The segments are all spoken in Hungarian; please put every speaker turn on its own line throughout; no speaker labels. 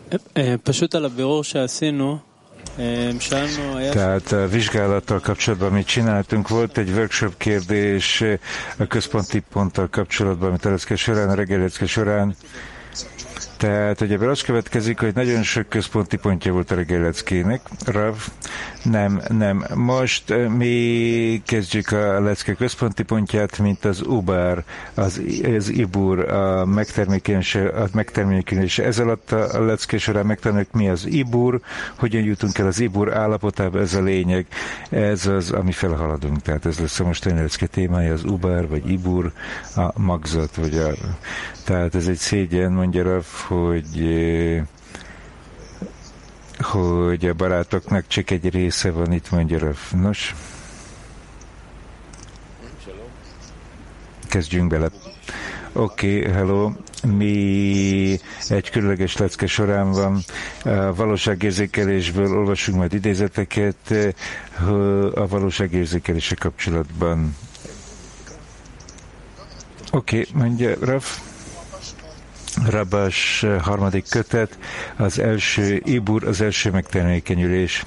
פשוט על הבירור שעשינו, שאלנו...
Tehát a vizsgálattal kapcsolatban, amit csináltunk, volt egy workshop kérdés a központi ponttal kapcsolatban, amit a lecke során, a reggelecke során. Tehát, hogy ebből az következik, hogy nagyon sok központi pontja volt a reggeleckének. Rav, nem. Most mi kezdjük a lecke központi pontját, mint az ubár, az ibur, a megtermékenés. Ez alatt a lecke során megtanuljuk, mi az ibur, hogyan jutunk el az ibur állapotába, ez a lényeg. Ez az, ami felhaladunk. Tehát ez lesz a mostani lecke témája, az ubár, vagy ibur, a magzat, vagy a... Tehát ez egy szégyen, mondja Rav, hogy a barátoknak csak egy része van itt, mondja Rav. Nos, kezdjünk bele. Oké, hello. Mi egy különleges lecke során van. A valóságérzékelésből olvasunk majd idézeteket a valóságérzékelése kapcsolatban. Oké, mondja Rav. Rabás harmadik kötet, az első ibur, az első megtermékenyülés.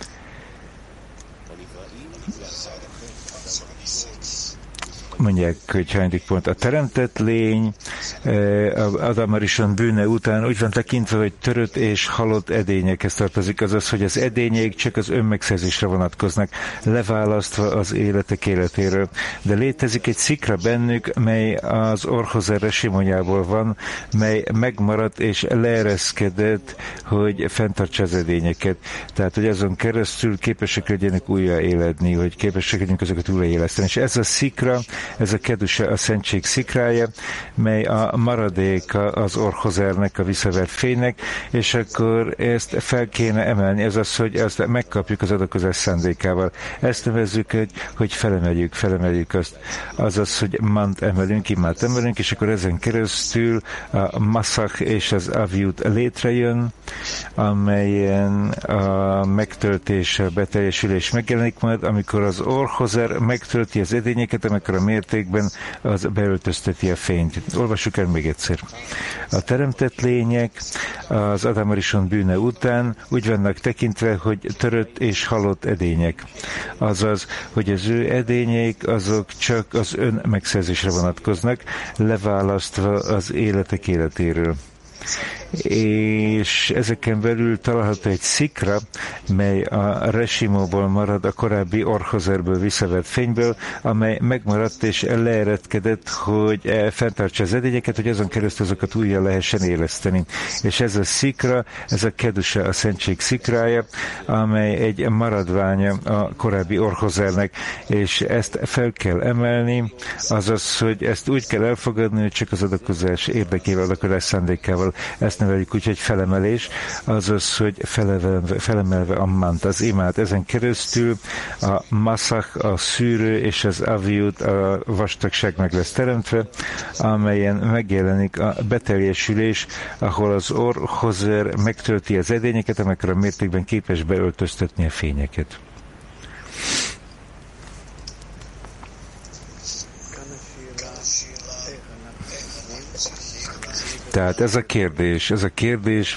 Mondják, hogy hányadik pont. A teremtett lény Adam Arishon bűne után úgy van tekintve, hogy törött és halott edényekhez tartozik, azaz, hogy az edények csak az önmegszerzésre vonatkoznak, leválasztva az életek életéről. De létezik egy szikra bennük, mely az Orhozer simonyából van, mely megmaradt és leereszkedett, hogy fenntartsa az edényeket. Tehát, hogy azon keresztül képesek legyenek újra éledni, hogy képesek legyenek ezeket újraéleszteni. És ez a szikra, ez a keduse, a szentség szikrája, mely a maradéka az Orhozernek, a visszavert fénynek, és akkor ezt fel kéne emelni, ez az, hogy ezt megkapjuk az adakozás szándékával. Ezt nevezzük, hogy felemeljük azt. Azaz, hogy mant emelünk, imát emelünk, és akkor ezen keresztül a masszach és az aviut létrejön, amelyen a megtöltés, a beteljesülés megjelenik majd, amikor az Orhozer megtölti az edényeket, amikor a mértékben az beöltözteti a fényt. Olvassuk el még egyszer. A teremtett lények az Adam Arishon bűne után úgy vannak tekintve, hogy törött és halott edények. Azaz, hogy az ő edények azok csak az ön megszerzésre vonatkoznak, leválasztva az életek életéről. És ezeken belül található egy szikra, mely a resimóból marad, a korábbi Orhozerből visszavert fényből, amely megmaradt és leeredkedett, hogy fenntartsa az edényeket, hogy azon keresztül azokat újra lehessen éleszteni. És ez a szikra, ez a kedusa, a szentség szikrája, amely egy maradványa a korábbi Orhozernek, és ezt fel kell emelni, azaz, hogy ezt úgy kell elfogadni, hogy csak az adakozás érdekével, adakozás szándékával. Ezt neveljük úgy, hogy felemelés, azaz, hogy felemelve a mant, az imát. Ezen keresztül a masszach, a szűrő és az aviut, a vastagság meg lesz teremtve, amelyen megjelenik a beteljesülés, ahol az Orhozer megtölti az edényeket, amikor a mértékben képes beöltöztetni a fényeket. Tehát ez a kérdés,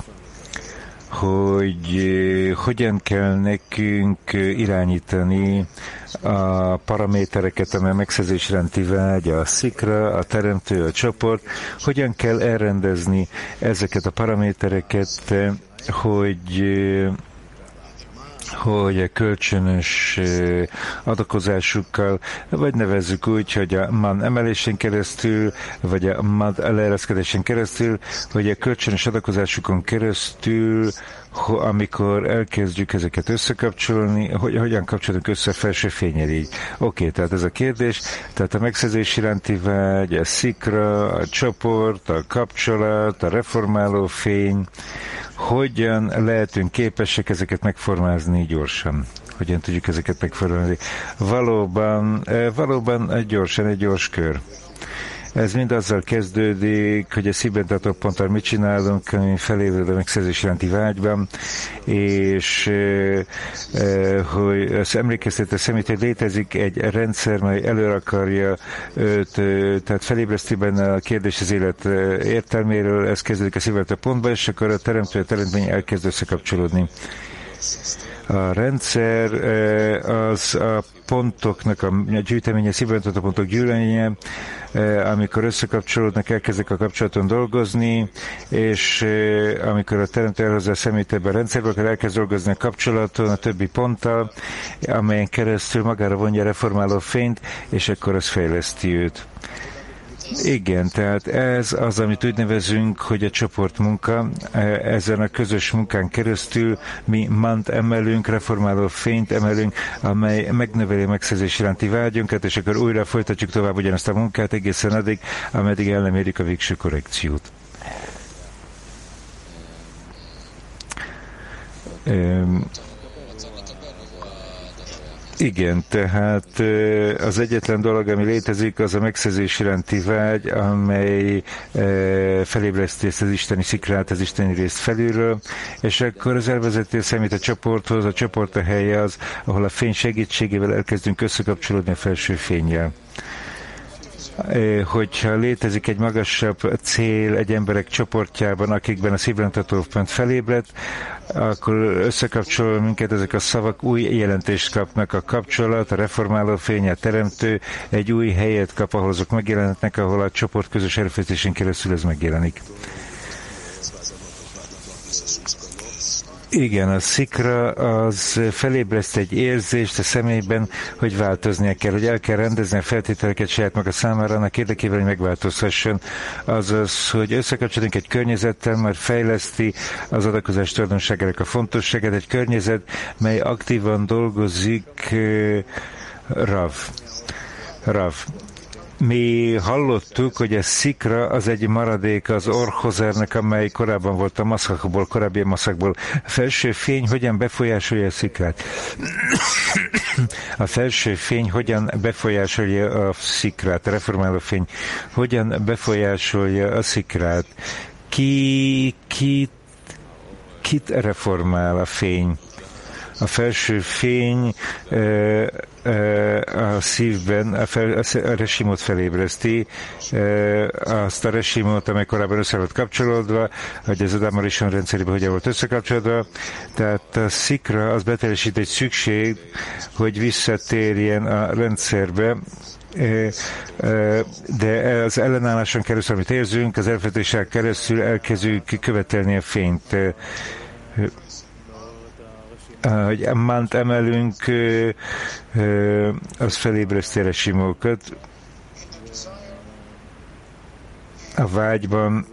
hogy hogyan kell nekünk irányítani a paramétereket, amely megszerzés iránti vágy, a szikra, a teremtő, a csoport, hogyan kell elrendezni ezeket a paramétereket, hogy a kölcsönös adakozásukkal, vagy nevezzük úgy, hogy a man emelésén keresztül, vagy a man leereszkedésen keresztül, hogy a kölcsönös adakozásukon keresztül, amikor elkezdjük ezeket összekapcsolni, hogyan kapcsolunk össze a felső fényel így. Oké, tehát ez a kérdés, tehát a megszerzés iránti vágy, a szikra, a csoport, a kapcsolat, a reformáló fény, hogyan lehetünk képesek ezeket megformázni gyorsan? Hogyan tudjuk ezeket megformázni? Valóban gyorsan, egy gyors kör. Ez mind azzal kezdődik, hogy a szívben tartó ponttal mit csinálunk, ami felébred a megszerzés iránti vágyban, és hogy az emlékeztető szemét, hogy létezik egy rendszer, mely előre akarja őt, tehát felébreszti benne a kérdés az élet értelméről, ez kezdődik a szívben tartó pontban, és akkor a teremtmény elkezd összekapcsolódni. A rendszer az a pontoknak a gyűjteménye, szívben tartó pontok gyűjteménye, amikor összekapcsolódnak, elkezdek a kapcsolaton dolgozni, és amikor a teremtő elhozza a szemét ebbe a rendszerbe, akkor elkezd dolgozni a kapcsolaton a többi ponttal, amelyen keresztül magára vonja a reformáló fényt, és akkor az fejleszti őt. Igen, tehát ez az, amit úgy nevezünk, hogy a csoportmunka. Ezen a közös munkán keresztül mi mant emelünk, reformáló fényt emelünk, amely megnöveli a megszerzés iránti vágyunkat, és akkor újra folytatjuk tovább ugyanazt a munkát egészen addig, ameddig el nem érik a végső korrekciót. Igen, tehát az egyetlen dolog, ami létezik, az a megszerzés iránti vágy, amely felébreszti ezt az isteni szikrát, az isteni részt felülről, és akkor az elvezeti a szemét a csoporthoz, a csoport a helye az, ahol a fény segítségével elkezdünk összekapcsolódni a felső fénnyel. Hogyha létezik egy magasabb cél egy emberek csoportjában, akikben a szívrentató pont felébred, akkor összekapcsol minket ezek a szavak, új jelentést kapnak, a kapcsolat, a reformáló fény, a teremtő egy új helyet kap, ahol azok megjelenhetnek, ahol a csoport közös erőfeszítésén keresztül ez megjelenik. Igen, a szikra az felébreszt egy érzést a személyben, hogy változnia kell, hogy el kell rendezni a feltételeket saját maga számára, annak érdekében, hogy megváltozhasson. Azaz, hogy összekapcsolunk egy környezettel, mert fejleszti az adakozás tulajdonságának a fontosságát, egy környezet, mely aktívan dolgozik. Rav. Mi hallottuk, hogy a szikra az egy maradék az orhozernek, amely korábban volt a maszakból, korábbi maszakból. A felső fény hogyan befolyásolja a szikrát? A felső fény hogyan befolyásolja a szikrát? A reformáló fény hogyan befolyásolja a szikrát? Kit reformál a fény? A felső fény a szívben a resimót felébreszti, azt a resimót, amely korábban össze volt kapcsolódva, hogy az Adam Arishon rendszerében hogyan volt összekapcsolódva, tehát a szikra az beteljesít egy szükség, hogy visszatérjen a rendszerbe, de az ellenálláson keresztül, amit érzünk, az elfedéssel keresztül elkezdjük követelni a fényt. Hogy mánt emelünk, az felébreszti a resimókat. A vágyban,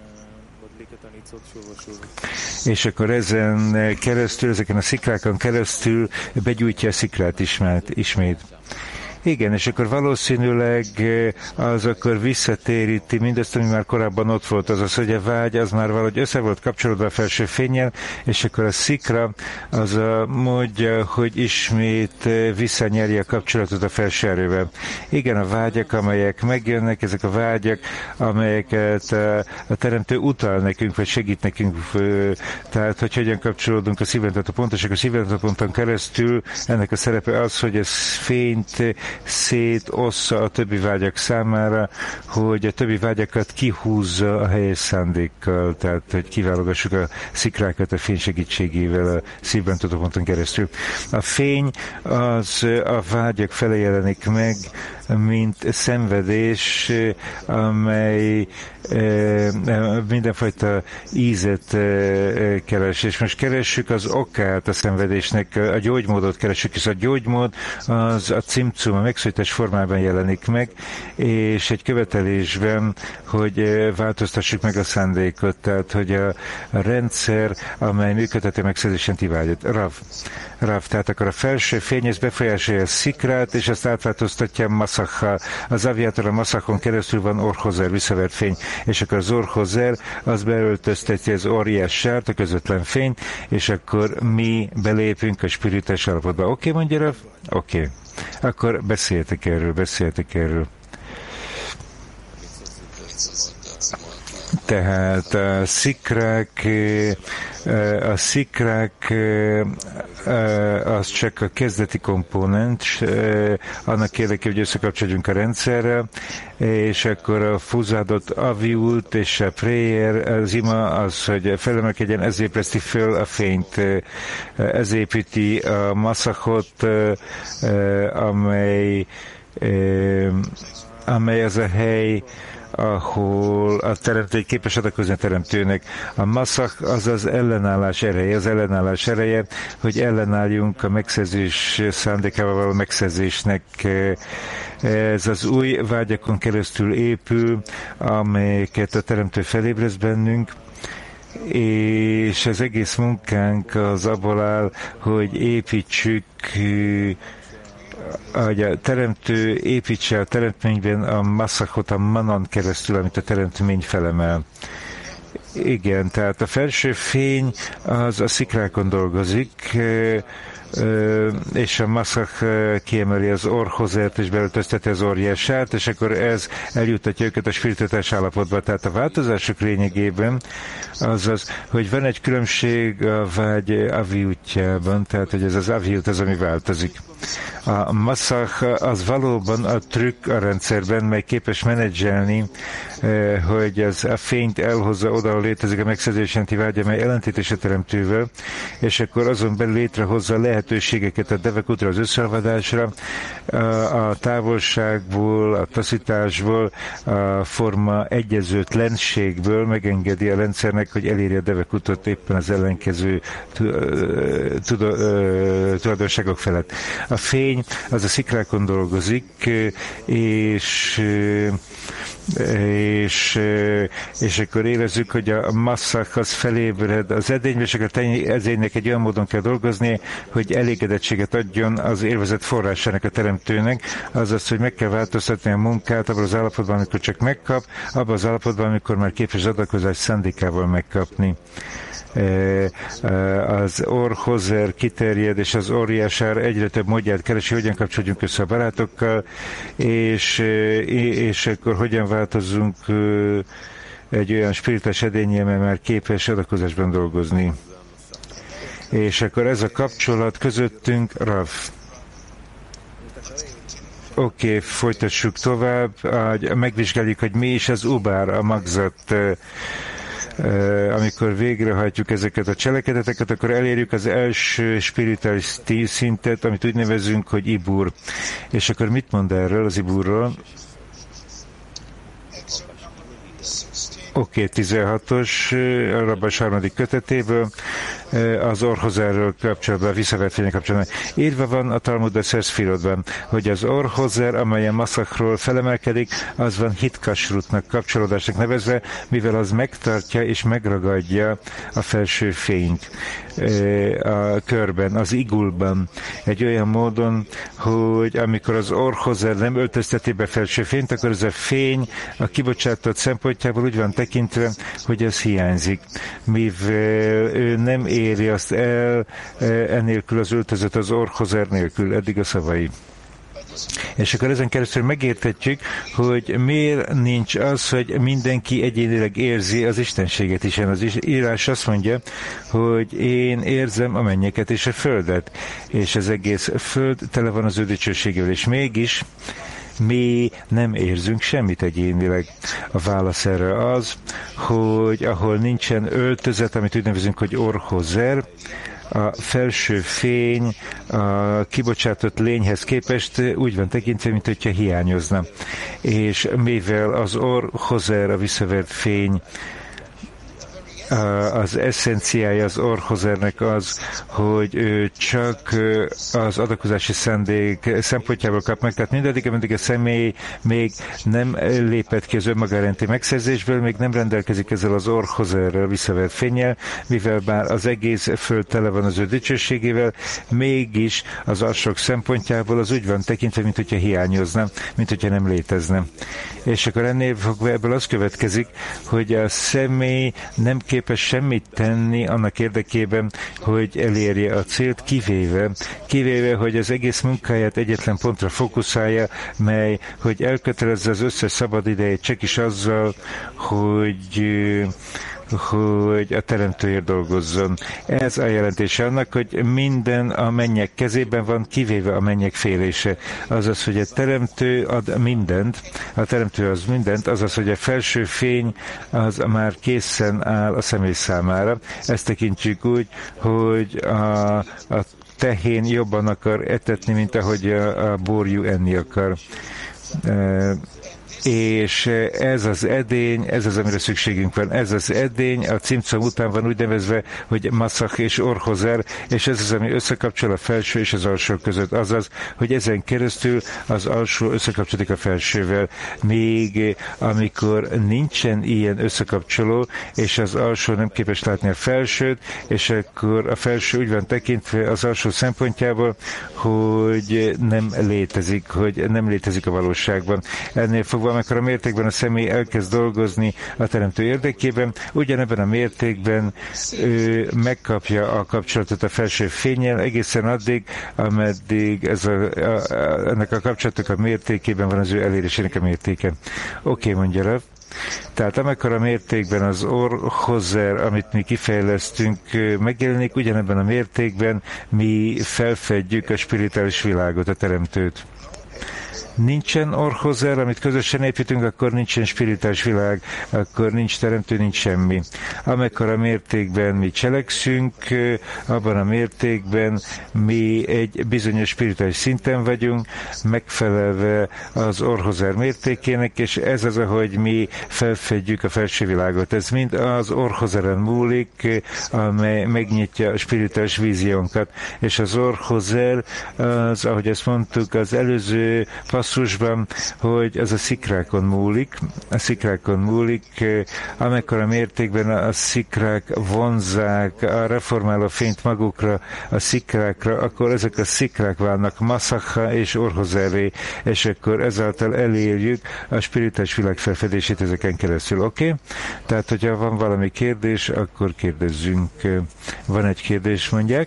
és akkor ezen keresztül, ezeken a szikrákon keresztül begyújtja a szikrát ismét. Igen, és akkor valószínűleg az akkor visszatéríti mindazt, ami már korábban ott volt, azaz, hogy a vágy az már valahogy össze volt kapcsolódva a felső fénnyel, és akkor a szikra az a módja, hogy ismét visszanyerje a kapcsolatot a felső erővel. Igen, a vágyak, amelyek megjönnek, ezek a vágyak, amelyeket a teremtő utal nekünk, vagy segít nekünk, tehát hogy hogyan kapcsolódunk a szívrentató pontos, és a szívrentató ponton keresztül ennek a szerepe az, hogy ez fényt szétossza a többi vágyak számára, hogy a többi vágyakat kihúzza a helyes szándékkal, tehát hogy kiválogassuk a szikrákat a fény segítségével a szívben tartó ponton keresztül. A fény az a vágyak fele jelenik meg, mint szenvedés, amely mindenfajta ízet keres, és most keressük az okát a szenvedésnek, a gyógymódot keressük, és a gyógymód az a cimcum, a megszólítás formában jelenik meg, és egy követelésben, hogy változtassuk meg a szándékot, tehát hogy a rendszer, amely működteti a megszerzésen vágyat. Rav, tehát akkor a felső fény, ez befolyásolja a szikrát, és ezt átváltoztatja a maszakha. Az aviátor a maszakon keresztül van orhozer, visszavert fény, és akkor az orhozer, az beöltözteti az óriás sárt, a közvetlen fényt, és akkor mi belépünk a spiritás állapotba. Oké, mondja Rav? Oké. Akkor beszéltek erről. Tehát a szikrák az csak a kezdeti komponens, annak érdekében, hogy összekapcsoljunk a rendszerrel, és akkor a fúzádott aviút és a prayer, az ima az, hogy felemelkedjen, ez ébreszti föl a fényt, ez építi a maszachot, amely az a hely, ahol a teremtő képes adakozni a teremtőnek. A maszach az az ellenállás ereje, hogy ellenálljunk a megszerzés szándékával való megszerzésnek. Ez az új vágyakon keresztül épül, amelyeket a teremtő felébreszt bennünk, és az egész munkánk az abból áll, hogy építsük, hogy a teremtő építse a teremtményben a masszachot a manan keresztül, amit a teremtmény felemel. Igen, tehát a felső fény az a szikrákon dolgozik, és a masszach kiemeli az orhozert, és belöltözteti az orjását, és akkor ez eljuttatja őket a spirituális állapotba. Tehát a változások lényegében az, hogy van egy különbség a vágy aviútjában, tehát hogy ez az aviút az, ami változik. A masszach az valóban a trükk a rendszerben, mely képes menedzselni, hogy az a fényt elhozza oda, ahol létezik a megszerzési vágy, amely ellentétes a teremtővel, és akkor azon belül létrehozza lehetőségeket a devekutra, az összeolvadásra, a távolságból, a taszításból, a forma egyezőtlenségből megengedi a rendszernek, hogy elérje a devekutot éppen az ellenkező tulajdonságok felett. A fény az a szikrákon dolgozik, és akkor érezzük, hogy a masszach az felébred az edénybe, és akkor edénynek egy olyan módon kell dolgozni, hogy elégedettséget adjon az élvezet forrásának, a teremtőnek, azaz, hogy meg kell változtatni a munkát abban az állapotban, amikor csak megkap, abban az állapotban, amikor már képes adakozás szándékával megkapni. Az orhozer kiterjed, és az óriásár egyre több módját keresi, hogyan kapcsolódjunk össze a barátokkal, és akkor hogyan változzunk egy olyan spirituális edénye, mert már képes adakozásban dolgozni. És akkor ez a kapcsolat közöttünk, Rav. Oké, folytassuk tovább, megvizsgáljuk, hogy mi is az ubár, a magzat. Amikor végrehajtjuk ezeket a cselekedeteket, akkor elérjük az első spirituális szintet, amit úgy nevezünk, hogy ibur. És akkor mit mond erről, az iburról? Oké, 16-os, a Rabbás harmadik kötetéből, az orhozerről kapcsolatban, visszavert fények kapcsolatban. Írva van a Talmud Szeszfirodban, hogy az orhozer, amely a masszachról felemelkedik, az van hitkasrutnak, kapcsolódásnak nevezve, mivel az megtartja és megragadja a felső fényt a körben, az igulban, egy olyan módon, hogy amikor az orhozer nem öltözteti be felső fényt, akkor ez a fény a kibocsátott szempontjából úgy van tekintve, hogy ez hiányzik. Mivel ő nem éri azt el, enélkül az öltözött az orhozer nélkül, eddig a szavai. És akkor ezen keresztül megértetjük, hogy miért nincs az, hogy mindenki egyénileg érzi az istenséget is. Az írás azt mondja, hogy én érzem a mennyeket és a földet, és az egész föld tele van az ő dicsőségével, és mégis mi nem érzünk semmit egyénileg. A válasz erre az, hogy ahol nincsen öltözet, amit úgy nevezünk, hogy orhozer, a felső fény a kibocsátott lényhez képest úgy van tekintve, mint hogyha hiányozna. És mivel az orhozer, a visszavert fény, az eszenciája az orhozernek az, hogy ő csak az adakozási szándék szempontjából kap meg, tehát mindaddig, ameddig a személy még nem lépett ki az önmagárenti megszerzésből, még nem rendelkezik ezzel az orhozerrel, visszavert fénnyel, mivel bár az egész föld tele van az ő dicsőségével, mégis az alsók szempontjából az úgy van tekintve, mint hogyha hiányozna, mint hogyha nem létezne. És akkor ennél fogva ebből az következik, hogy a személy nem képes képes semmit tenni annak érdekében, hogy elérje a célt, kivéve, hogy az egész munkáját egyetlen pontra fókuszálja, mely, hogy elkötelezze az összes szabad idejét csak is azzal, hogy a teremtőért dolgozzon. Ez a jelentése annak, hogy minden a mennyek kezében van, kivéve a mennyek félése. Azaz, hogy a teremtő ad mindent, azaz, hogy a felső fény az már készen áll a személy számára. Ezt tekintjük úgy, hogy a tehén jobban akar etetni, mint ahogy a borjú enni akar. És ez az edény, ez az, amire szükségünk van. Ez az edény, a címszó után van úgy nevezve, hogy Masach és Orhozer, és ez az, ami összekapcsol a felső és az alsó között. Azaz, hogy ezen keresztül az alsó összekapcsolódik a felsővel. Még amikor nincsen ilyen összekapcsoló, és az alsó nem képes látni a felsőt, és akkor a felső úgy van tekintve az alsó szempontjából, hogy nem létezik a valóságban. Ennél fogva, amikor a mértékben a személy elkezd dolgozni a teremtő érdekében, ugyanebben a mértékben ő megkapja a kapcsolatot a felső fénnyel egészen addig, ameddig ennek a kapcsolatok a mértékében van az ő elérésének a mértéke. Oké, mondja Rav. Tehát amekkora mértékben az Orhozer, amit mi kifejlesztünk, megjelenik, ugyanebben a mértékben mi felfedjük a spirituális világot, a teremtőt. Nincsen Orhozer, amit közösen építünk, akkor nincsen spirituális világ, akkor nincs teremtő, nincs semmi. Amekkora mértékben mi cselekszünk, abban a mértékben mi egy bizonyos spirituális szinten vagyunk, megfelelve az Orhozer mértékének, és ez az, ahogy mi felfedjük a felső világot. Ez mind az Orhozeren múlik, amely megnyitja a spirituális víziónkat. És az Orhozer, az, ahogy ezt mondtuk, az előző passzusban, hogy ez a szikrákon múlik, amekkora mértékben a szikrák vonzzák a reformáló fényt magukra, a szikrákra, akkor ezek a szikrák válnak Masachá és Orhozerré, és akkor ezáltal elérjük a spirituális világ felfedését ezeken keresztül. Oké? Tehát, hogyha van valami kérdés, akkor kérdezzünk. Van egy kérdés, mondják?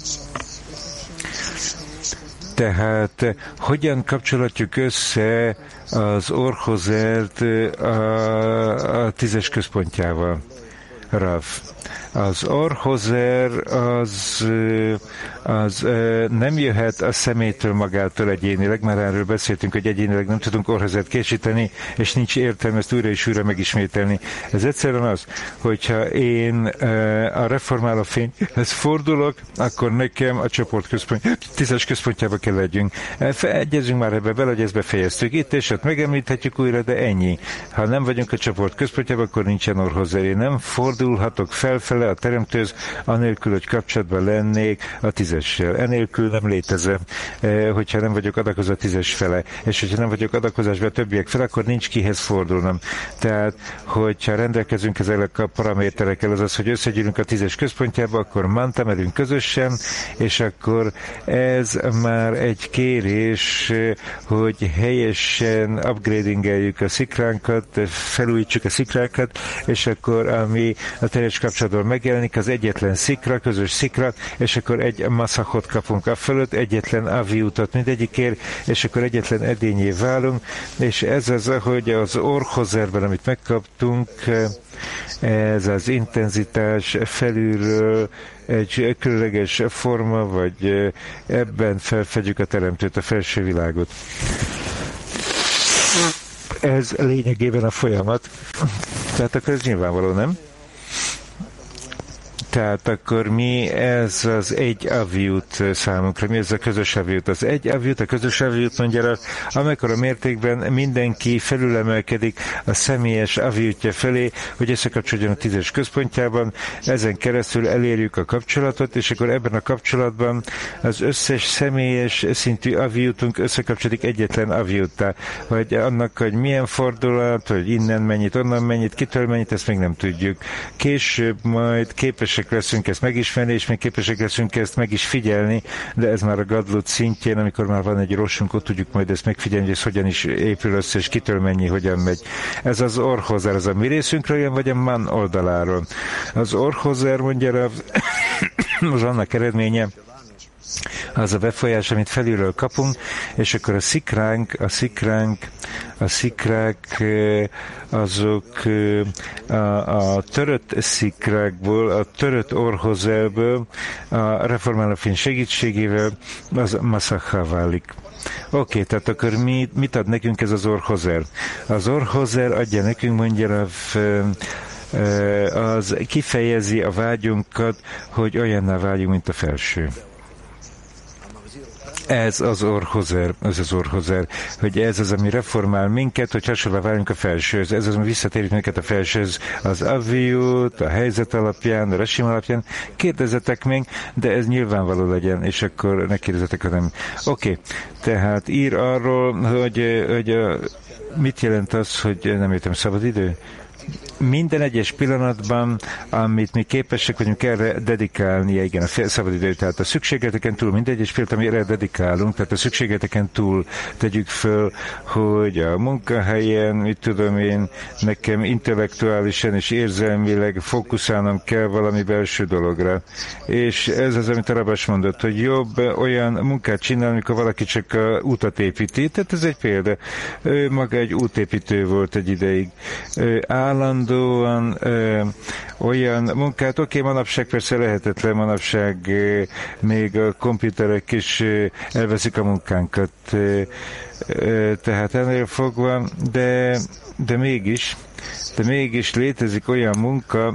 Tehát hogyan kapcsolatjuk össze az Orhozert a 10-es központjával, Rav? Az Orhozer az nem jöhet a személytől magától egyénileg, már erről beszéltünk, hogy egyénileg nem tudunk Orhozert készíteni, és nincs értelme ezt újra és újra megismételni. Ez egyszerűen az, hogyha én a reformáló fényhez fordulok, akkor nekem a csoport 10-es központjába kell legyünk. Egyezünk már ebbe bele, hogy ezt befejeztük itt, és ott megemlíthetjük újra, de ennyi. Ha nem vagyunk a csoport központjában, akkor nincsen Orhozer. Én nem fordulhatok felfele a teremtőz, anélkül, hogy kapcsolatban lennék a 10-essel. Enélkül nem létezem, hogyha nem vagyok adakozó a 10-es fele. És hogyha nem vagyok adakozásban a többiek fele, akkor nincs kihez fordulnom. Tehát, hogyha rendelkezünk ezek a paraméterekkel, azaz, hogy összegyűlünk a 10-es központjába, akkor manta merünk közösen, és akkor ez már egy kérés, hogy helyesen upgradingeljük a szikránkat, felújítsuk a szikrákat, és akkor ami a teljes kapcsolatban megjelenik, az egyetlen szikra, közös szikra, és akkor egy maszachot kapunk a fölött, egyetlen aviutat mindegyikért, és akkor egyetlen edényé válunk, és ez az, hogy az Orhozerben, amit megkaptunk, ez az intenzitás felülről egy különleges forma, vagy ebben felfedjük a teremtőt, a felső világot. Ez lényegében a folyamat. Tehát akkor ez nyilvánvaló, nem? Tehát akkor mi ez az egy aviut számunkra? Mi ez a közös aviut? Az egy aviut, a közös aviut mondja, amikor a mértékben mindenki felülemelkedik a személyes aviutja felé, hogy összekapcsoljon a 10-es központjában, ezen keresztül elérjük a kapcsolatot, és akkor ebben a kapcsolatban az összes személyes szintű aviutunk összekapcsolódik egyetlen aviuttá. Vagy annak, hogy milyen fordulat, hogy innen mennyit, onnan mennyit, kitől mennyit, ezt még nem tudjuk. Később majd képesek képesek leszünk ezt megismerni, és még képesek leszünk ezt meg is figyelni, de ez már a gadlut szintjén, amikor már van egy rossunk, ott tudjuk majd ezt megfigyelni, hogy ez hogyan is épül össze, és kitől mennyi, hogyan megy. Ez az orhozer, ez a mi részünkről jön, vagy a man oldaláról. Az orhozer, mondja, az annak eredménye, az a befolyás, amit felülről kapunk, és akkor a szikrák, azok a törött szikrákból, a törött orhozerből, a reformáló fény segítségével az masachá válik. Oké, tehát akkor mit ad nekünk ez az orhozer? Az orhozer adja nekünk, mondja, az kifejezi a vágyunkat, hogy olyanná váljunk, mint a felső. Ez az orhozer, hogy ez az, ami reformál minket, hogy hasonló váljunk a felsőhöz. Ez az, ami visszatérít minket a felsőhöz, az aviut, a helyzet alapján, a resim alapján. Kérdezzetek még, de ez nyilvánvaló legyen, és akkor ne kérdezzetek, hanem oké. Tehát ír arról, hogy mit jelent az, hogy nem értem, szabad idő? Minden egyes pillanatban, amit mi képesek vagyunk erre dedikálni, igen, a szabadidő, tehát a szükségleteken túl, minden egyes pillanat, ami erre dedikálunk, tehát a szükségleteken túl tegyük föl, hogy a munkahelyen, mit tudom én, nekem intellektuálisan és érzelmileg fókuszálnom kell valami belső dologra. És ez az, amit a Rabás mondott, hogy jobb olyan munkát csinálni, amikor valaki csak a útat építi. Tehát ez egy példa. Ő maga egy útépítő volt egy ideig. Állandóan olyan munkát, manapság persze lehetetlen, manapság még a komputerek is elveszik a munkánkat, tehát ennél fogva, de mégis létezik olyan munka,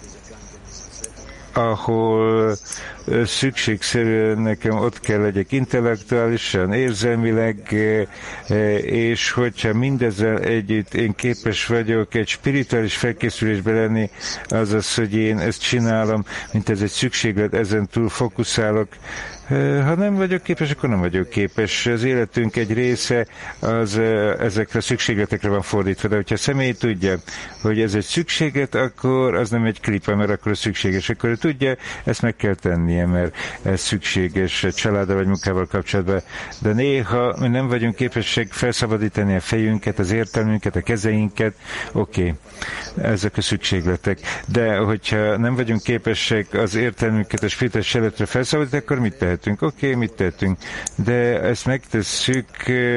ahol szükségszerűen nekem ott kell legyek intellektuálisan, érzelmileg, és hogyha mindezzel együtt én képes vagyok egy spirituális felkészülésbe lenni, azaz, hogy én ezt csinálom, mint ez egy szükséglet, ezen túl fókuszálok. Ha nem vagyok képes, akkor nem vagyok képes. Az életünk egy része az ezekre a szükségletekre van fordítva, de hogyha a személy tudja, hogy ez egy szükséglet, akkor az nem egy klipa, mert akkor szükséges. Akkor ő tudja, ezt meg kell tennie, mert ez szükséges családdal vagy munkával kapcsolatban. De néha mi nem vagyunk képesek felszabadítani a fejünket, az értelmünket, a kezeinket. Oké, ezek a szükségletek. De hogyha nem vagyunk képesek az értelmünket a spirituális életre felszabadítani, akkor mit tehetünk? Oké, mit tehetünk? De ezt megtesszük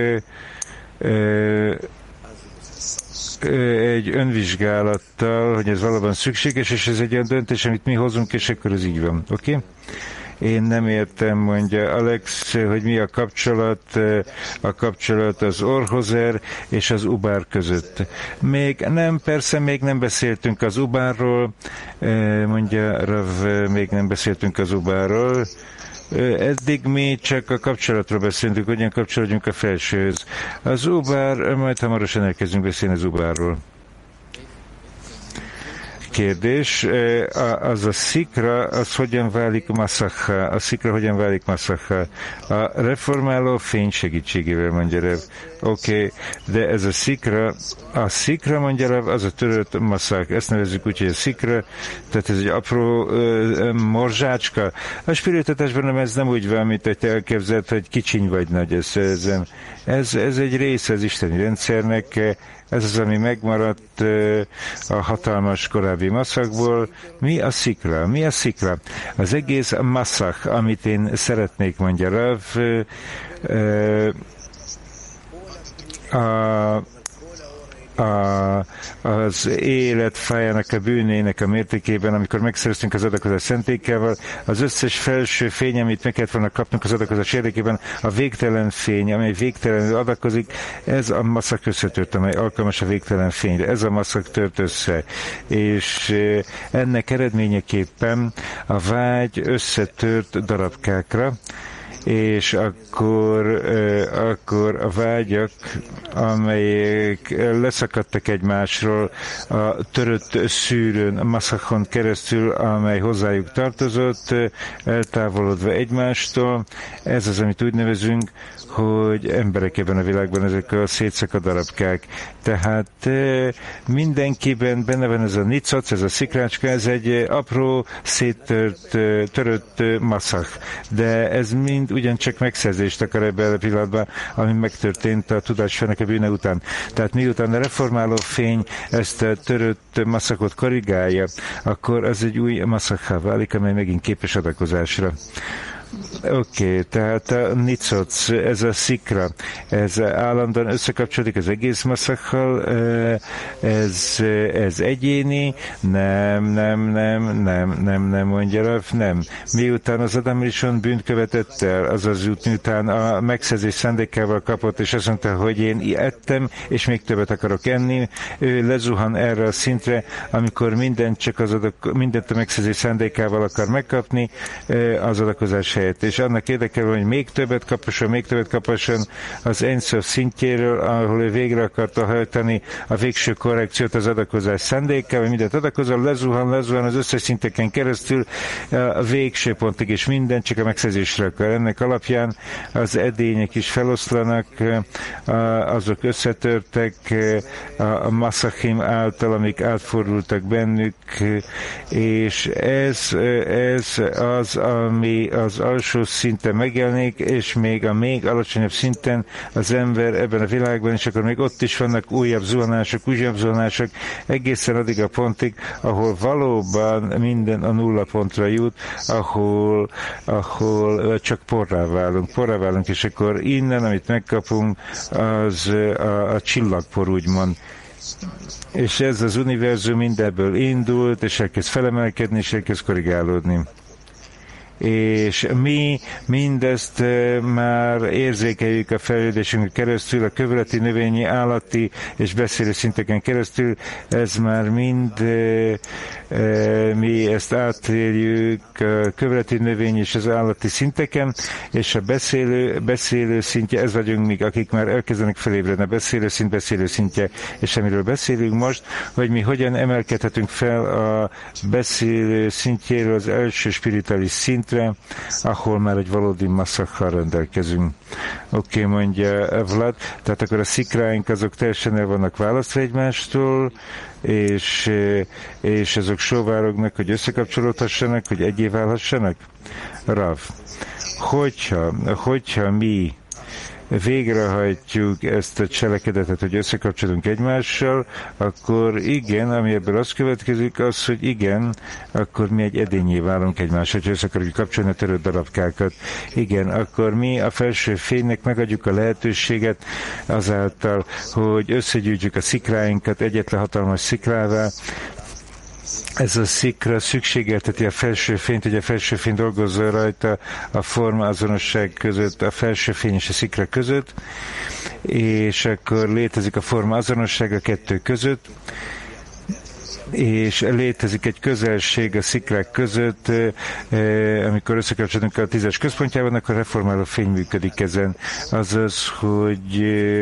egy önvizsgálattal, hogy ez valóban szükséges, és ez egy olyan döntés, amit mi hozunk, és akkor ez így van. Oké? Én nem értem, mondja Alex, hogy mi a kapcsolat az orhozer és az ubár között. Persze még nem beszéltünk az ubárról, mondja Rav, még nem beszéltünk az ubárról. Eddig mi csak a kapcsolatról beszéltünk, hogyan kapcsolódjunk a felsőhöz. Az ubár, majd hamarosan elkezdünk beszélni az ubárról. Kérdés, az a szikra, az hogyan válik masachá? A szikra hogyan válik masachá? A reformáló fény segítségével, mondja Rev. Oké, de ez a szikra, mondja Rev, az a törött maszák. Ezt nevezzük úgy, hogy a szikra, tehát ez egy apró morzsácska. A spiritálásban ez nem úgy van, mint hogy te elképzeld, hogy kicsiny vagy nagy. Ez egy része az isteni rendszernek, ez az, ami megmaradt a hatalmas korábbi maszakból. Mi a szikra? Az egész maszak, amit én szeretnék, mondja Rav, az élet fájának, a bűnének a mértékében, amikor megszereztünk az adakozás szentékkel, az összes felső fény, amit meg kellett volna kapnunk az adakozás érdekében, a végtelen fény, amely végtelenül adakozik, ez a maszak összetört, amely alkalmas a végtelen fényre. Ez a maszak tört össze. És ennek eredményeképpen a vágy összetört darabkákra, és akkor a vágyak, amelyek leszakadtak egymásról a törött szűrőn, a maszachon keresztül, amely hozzájuk tartozott, eltávolodva egymástól. Ez az, amit úgy nevezünk, hogy emberek ebben a világban ezek a szétszakadt darabkák. Tehát mindenkiben benne van ez a nicoc, ez a szikrácska, ez egy apró, törött maszach. De ez mind ugyancsak megszerzést akar ebben a pillanatban, ami megtörtént a tudásfőnek a bűne után. Tehát miután a reformáló fény ezt a törött maszachot korrigálja, akkor az egy új maszachá válik, amely megint képes adakozásra. Oké, tehát a nicoc, ez a szikra, ez állandóan összekapcsolódik az egész maszakkal, ez egyéni, nem, mondja Rav, nem. Miután az Adam Rishon bűnt követett el, azaz miután a megszerzés szándékával kapott, és azt mondta, hogy én ettem, és még többet akarok enni, ő lezuhan erre a szintre, amikor mindent a megszerzés szándékával akar megkapni, az adakozás helyett. És annak érdekében, hogy még többet kaphasson az Enszó szintjéről, ahol ő végre akarta hajtani a végső korrekciót az adakozás szándékával, mindent adakozol, lezuhan az összes szinteken keresztül a végső pontig, és minden csak a megszerzésre akar. Ennek alapján az edények is feloszlanak, azok összetörtek a maszachim által, amik átfordultak bennük, és ez az, ami az alsó szinten megjelenik, és még a még alacsonyabb szinten az ember ebben a világban, és akkor még ott is vannak újabb zuhanások, egészen addig a pontig, ahol valóban minden a nulla pontra jut, ahol csak porrá válunk, és akkor innen, amit megkapunk, az a csillagpor, úgymond. És ez az univerzum mindebből indult, és elkezd felemelkedni, és elkezd korrigálódni. És mi mindezt már érzékeljük a fejlődésünkön keresztül, a kövreti, növényi, állati és beszélő szinteken keresztül, ez már mind mi ezt átéljük a kövreti, növényi és az állati szinteken, és a beszélő szintje, ez vagyunk mi, akik már elkezdenek felébredni, a beszélő szintje, és amiről beszélünk most, hogy mi hogyan emelkedhetünk fel a beszélő szintjéről az első spirituális szintre, ahol már egy valódi maszakkal rendelkezünk. Oké, mondja Vlad, tehát akkor a szikráink azok teljesen el vannak választva egymástól, és azok sóvárognak, hogy összekapcsolódhassanak, hogy egyé válhassanak? Rav, hogyha mi végrehajtjuk ezt a cselekedetet, hogy összekapcsolunk egymással, akkor igen, ami ebből az következik, az, hogy igen, akkor mi egy edényé válunk egymással, hogy össze akarjuk kapcsolni a törött darabkákat. Igen, akkor mi a felső fénynek megadjuk a lehetőséget azáltal, hogy összegyűjtjük a szikráinkat egyetlen hatalmas szikrává. Ez a szikra szükségelteti a felső fényt, hogy a felső fény dolgozzon rajta a forma azonosság között, a felső fény és a szikra között, és akkor létezik a forma azonosság a kettő között, és létezik egy közelség a szikrák között, amikor összekapcsolunk a 10-es központjában, akkor a reformáló fény működik ezen. Azaz, hogy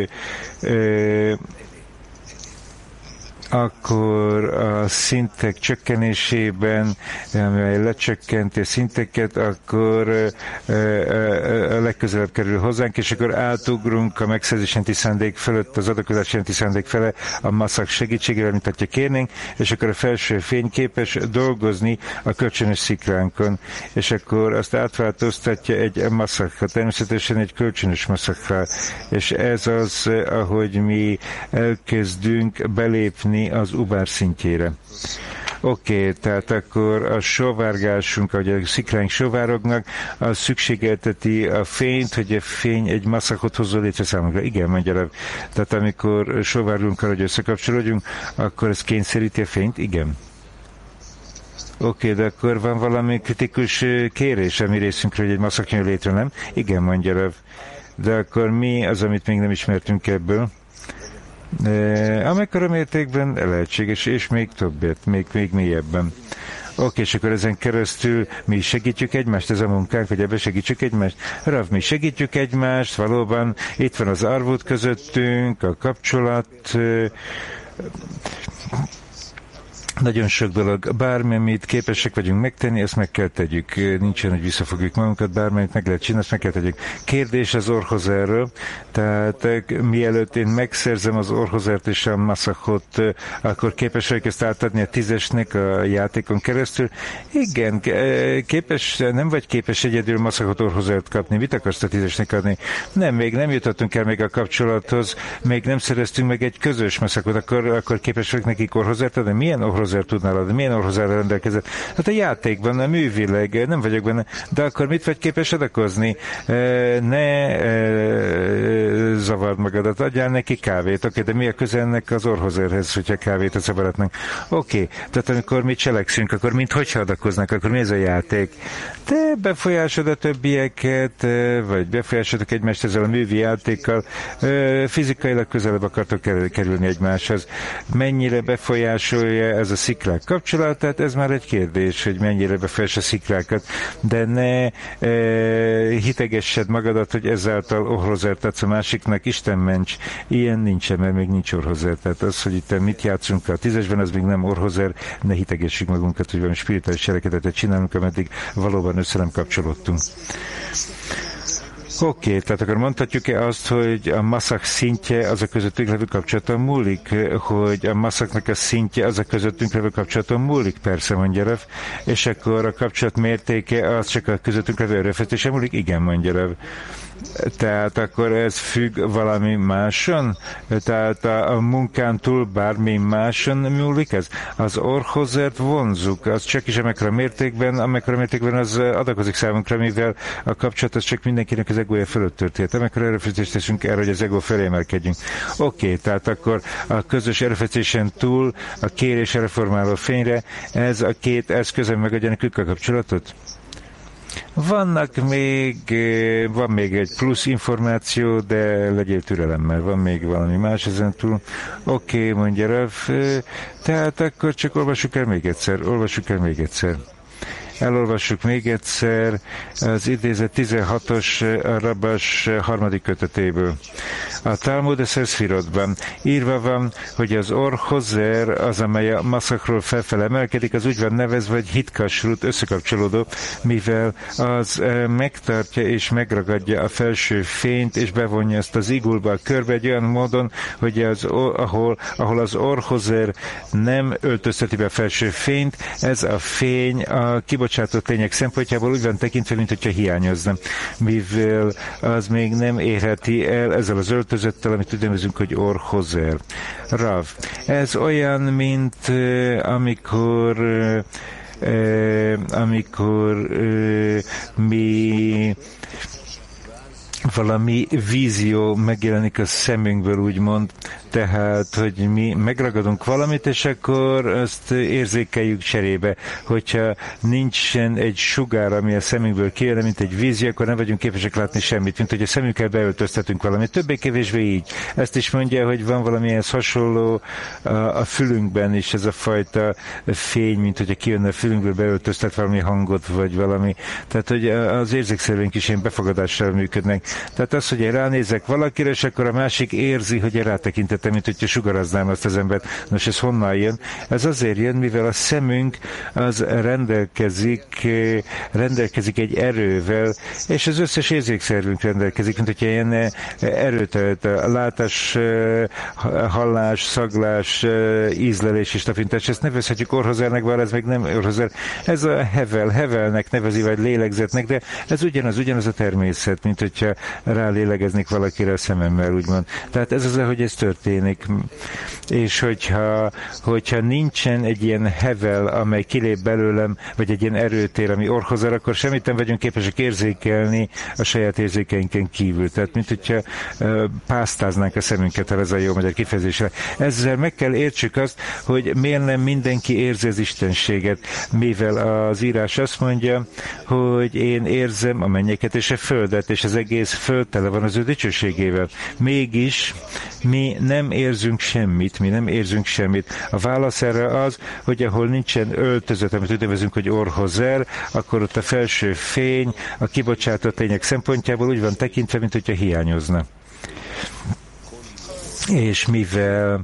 akkor a szintek csökkenésében, amely lecsökkenti a szinteket, akkor a legközelebb kerül hozzánk, és akkor átugrunk a megszerzés jelenti szándék fölött, az adakozás jelenti szándék fele a maszak segítségével, mint hogyha kérnénk, és akkor a felső fény képes dolgozni a kölcsönös szikránkon, és akkor azt átváltoztatja egy maszakra, természetesen egy kölcsönös maszakra, és ez az, ahogy mi elkezdünk belépni az ubár szintjére. Oké, tehát akkor a sóvárgásunk, ahogy a szikráink sóvárognak, az szükségelteti a fényt, hogy a fény egy maszakot hozzon létre számunkra. Igen, mondja, tehát amikor sóvárgunk arra, hogy összekapcsolódjunk, akkor ez kényszeríti a fényt? Igen. Oké, de akkor van valami kritikus kérés a mi részünkről, hogy egy maszak jön létre, nem? Igen, mondja, de akkor mi az, amit még nem ismertünk ebből? Amekkora mértékben lehetséges, és még többet, még mélyebben. Oké, és akkor ezen keresztül mi segítjük egymást, ez a munkánk, hogy ebbe segítsük egymást. Rav, mi segítjük egymást, valóban itt van az arvút közöttünk, a kapcsolat, nagyon sok dolog, bármi, amit képesek vagyunk megtenni, ezt meg kell tegyük. Nincsen, hogy visszafogjuk magunkat, bármit meg lehet csinálni, ezt meg kell tegyük. Kérdés az orhozerről, tehát mielőtt én megszerzem az orhozert és a maszachot, akkor képes vagyok ezt átadni a 10-esnek a játékon keresztül? Igen, nem vagy képes egyedül maszachot, orhozert kapni. Mit akarsz a 10-esnek adni? Nem, még nem jutottunk el még a kapcsolathoz, még nem szereztünk meg egy közös maszachot, akkor képes vagyok nekik orhozert adni? Milyen orhozert tudnál adni? Milyen orhozerre rendelkezett? Hát a játékban, a művileg, nem vagyok benne. De akkor mit vagy képes adakozni? Ne zavard magadat, adjál neki kávét. Oké, de mi a köze ennek az orhozerhez, hogyha kávét a szabadatnak? Oké, tehát amikor mi cselekszünk, akkor hogyha adakoznak, akkor mi ez a játék? Te befolyásolod a többieket, vagy befolyásolod egymást ezzel a művi játékkal, fizikailag közelebb akartok kerülni egymáshoz. Mennyire befolyásolja ez a szikrák kapcsolatát, ez már egy kérdés, hogy mennyire befolyásolja a szikrákat, de ne hitegessed magadat, hogy ezáltal orhozert adsz a másiknak, Isten ments, ilyen nincsen, mert még nincs orhozer. Tehát az, hogy itt mit játszunk a 10-esben, az még nem orhozer, ne hitegessük magunkat, hogy valami spirituális cselekedetet csinálunk, ameddig valóban össze nem kapcsolódtunk. Oké, tehát akkor mondhatjuk-e azt, hogy a maszak szintje az a közöttünk levő kapcsolaton múlik? Hogy a maszaknak a szintje az a közöttünk levő kapcsolaton múlik? Persze, mondja Rav. És akkor a kapcsolat mértéke az csak a közöttünk levő erőfeszítése múlik? Igen, mondja Rav. Tehát akkor ez függ valami máson? Tehát a munkán túl bármi máson múlik ez? Az orhozert vonzuk, az csak is amekkora mértékben az adakozik számunkra, mivel a kapcsolat az csak mindenkinek az egója fölött történt. Amekkora erőfeszítést teszünk erre, hogy az egó felé emelkedjünk. Oké, tehát akkor a közös erőfeszítésen túl a kérés reformáló fényre, ez a két eszközön megadja nekünk a kapcsolatot? Van még egy plusz információ, de legyél türelemmel, van még valami más ezen túl. Oké, mondja Rav, tehát akkor csak olvassuk el még egyszer. Elolvassuk még egyszer az idézet 16-os Rabas 3. kötetéből. A Talmud Eszeszfirotban írva van, hogy az orhozer, az, amely a maszakról felfele emelkedik, az úgy van nevezve, hogy hitkasrut, összekapcsolódó, mivel az megtartja és megragadja a felső fényt, és bevonja ezt az igulba a körbe egy olyan módon, hogy ahol az orhozer nem öltözteti be a felső fényt, ez a fény a kibocsátott lények szempontjából úgy van tekintve, mint hogyha hiányozna, mivel az még nem érheti el ezzel az öltözettel, amit úgy nevezünk, hogy orhozer. Rav, ez olyan, mint amikor mi valami vízió megjelenik a szemünkből, úgymond, tehát, hogy mi megragadunk valamit, és akkor azt érzékeljük cserébe. Hogyha nincsen egy sugár, ami a szemünkből kijön, mint egy vízió, akkor nem vagyunk képesek látni semmit, mint hogy a szemünkkel beöltöztetünk valamit. Többé-kevésbé így. Ezt is mondja, hogy van valamilyenhez hasonló a fülünkben is, ez a fajta fény, mint hogyha kijönne a fülünkből, beöltöztet valami hangot, vagy valami. Tehát, hogy az érzékszerveink is ilyen befogadással működnek. Tehát az, hogy én ránézek valakire, és akkor a másik érzi, hogy én rátekintettem, mint hogyha sugaraznám azt az embert. Nos, ez honnan jön? Ez azért jön, mivel a szemünk az rendelkezik egy erővel, és az összes érzékszervünk rendelkezik, mint hogyha ilyen erőt, a látás, hallás, szaglás, ízlelés és tapintás. Ezt nevezhetjük orhozernek, bár ez még nem orhozer. Ez a hevelnek nevezi, vagy lélegzetnek, de ez ugyanaz a természet, mint hogyha rálélegeznék valakire a szememmel, úgymond. Tehát ez az, ahogy ez történik. És hogyha nincsen egy ilyen hevel, amely kilép belőlem, vagy egy ilyen erőtér, ami orhozer, akkor semmit nem vagyunk képesek érzékelni a saját érzékeinken kívül. Tehát, mint hogyha pásztáznánk a szemünket, ha ez a jó magyar kifejezésre. Ezzel meg kell értsük azt, hogy miért nem mindenki érzi az istenséget, mivel az írás azt mondja, hogy én érzem a mennyeket és a földet, és az egész föld tele van az ő dicsőségével. Mégis mi nem nem érzünk semmit, mi nem érzünk semmit. A válasz erre az, hogy ahol nincsen öltözet, amit úgy nevezünk, hogy orhozer, akkor ott a felső fény a kibocsátott lények szempontjából úgy van tekintve, mint hogyha hiányozna. És mivel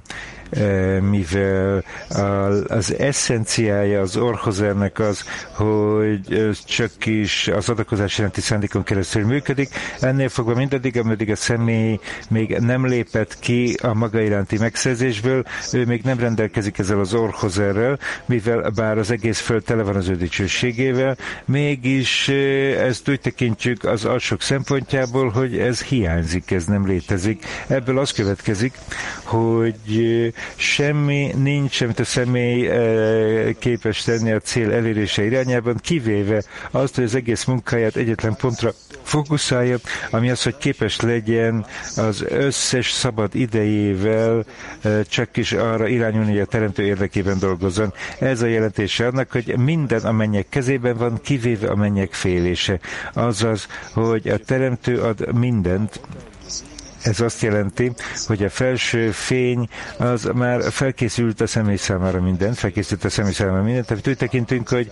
az eszenciája az orhozernek az, hogy csak is az adakozás jelenti szándékon keresztül működik, ennél fogva mindaddig, ameddig a személy még nem lépett ki a maga iránti megszerzésből, ő még nem rendelkezik ezzel az orhozerrel, mivel bár az egész föld tele van az ő dicsőségével, mégis ezt úgy tekintjük az alsók szempontjából, hogy ez hiányzik, ez nem létezik. Ebből az következik, hogy semmi nincs, amit a személy képes tenni a cél elérése irányában, kivéve azt, hogy az egész munkáját egyetlen pontra fókuszálja, ami az, hogy képes legyen az összes szabad idejével csak is arra irányulni, hogy a teremtő érdekében dolgozzon. Ez a jelentése annak, hogy minden a mennyek kezében van, kivéve a mennyek félése. Azaz, hogy a teremtő ad mindent. Ez azt jelenti, hogy a felső fény az már felkészült a személy számára mindent, felkészült a személy számára mindent, tehát úgy tekintünk, hogy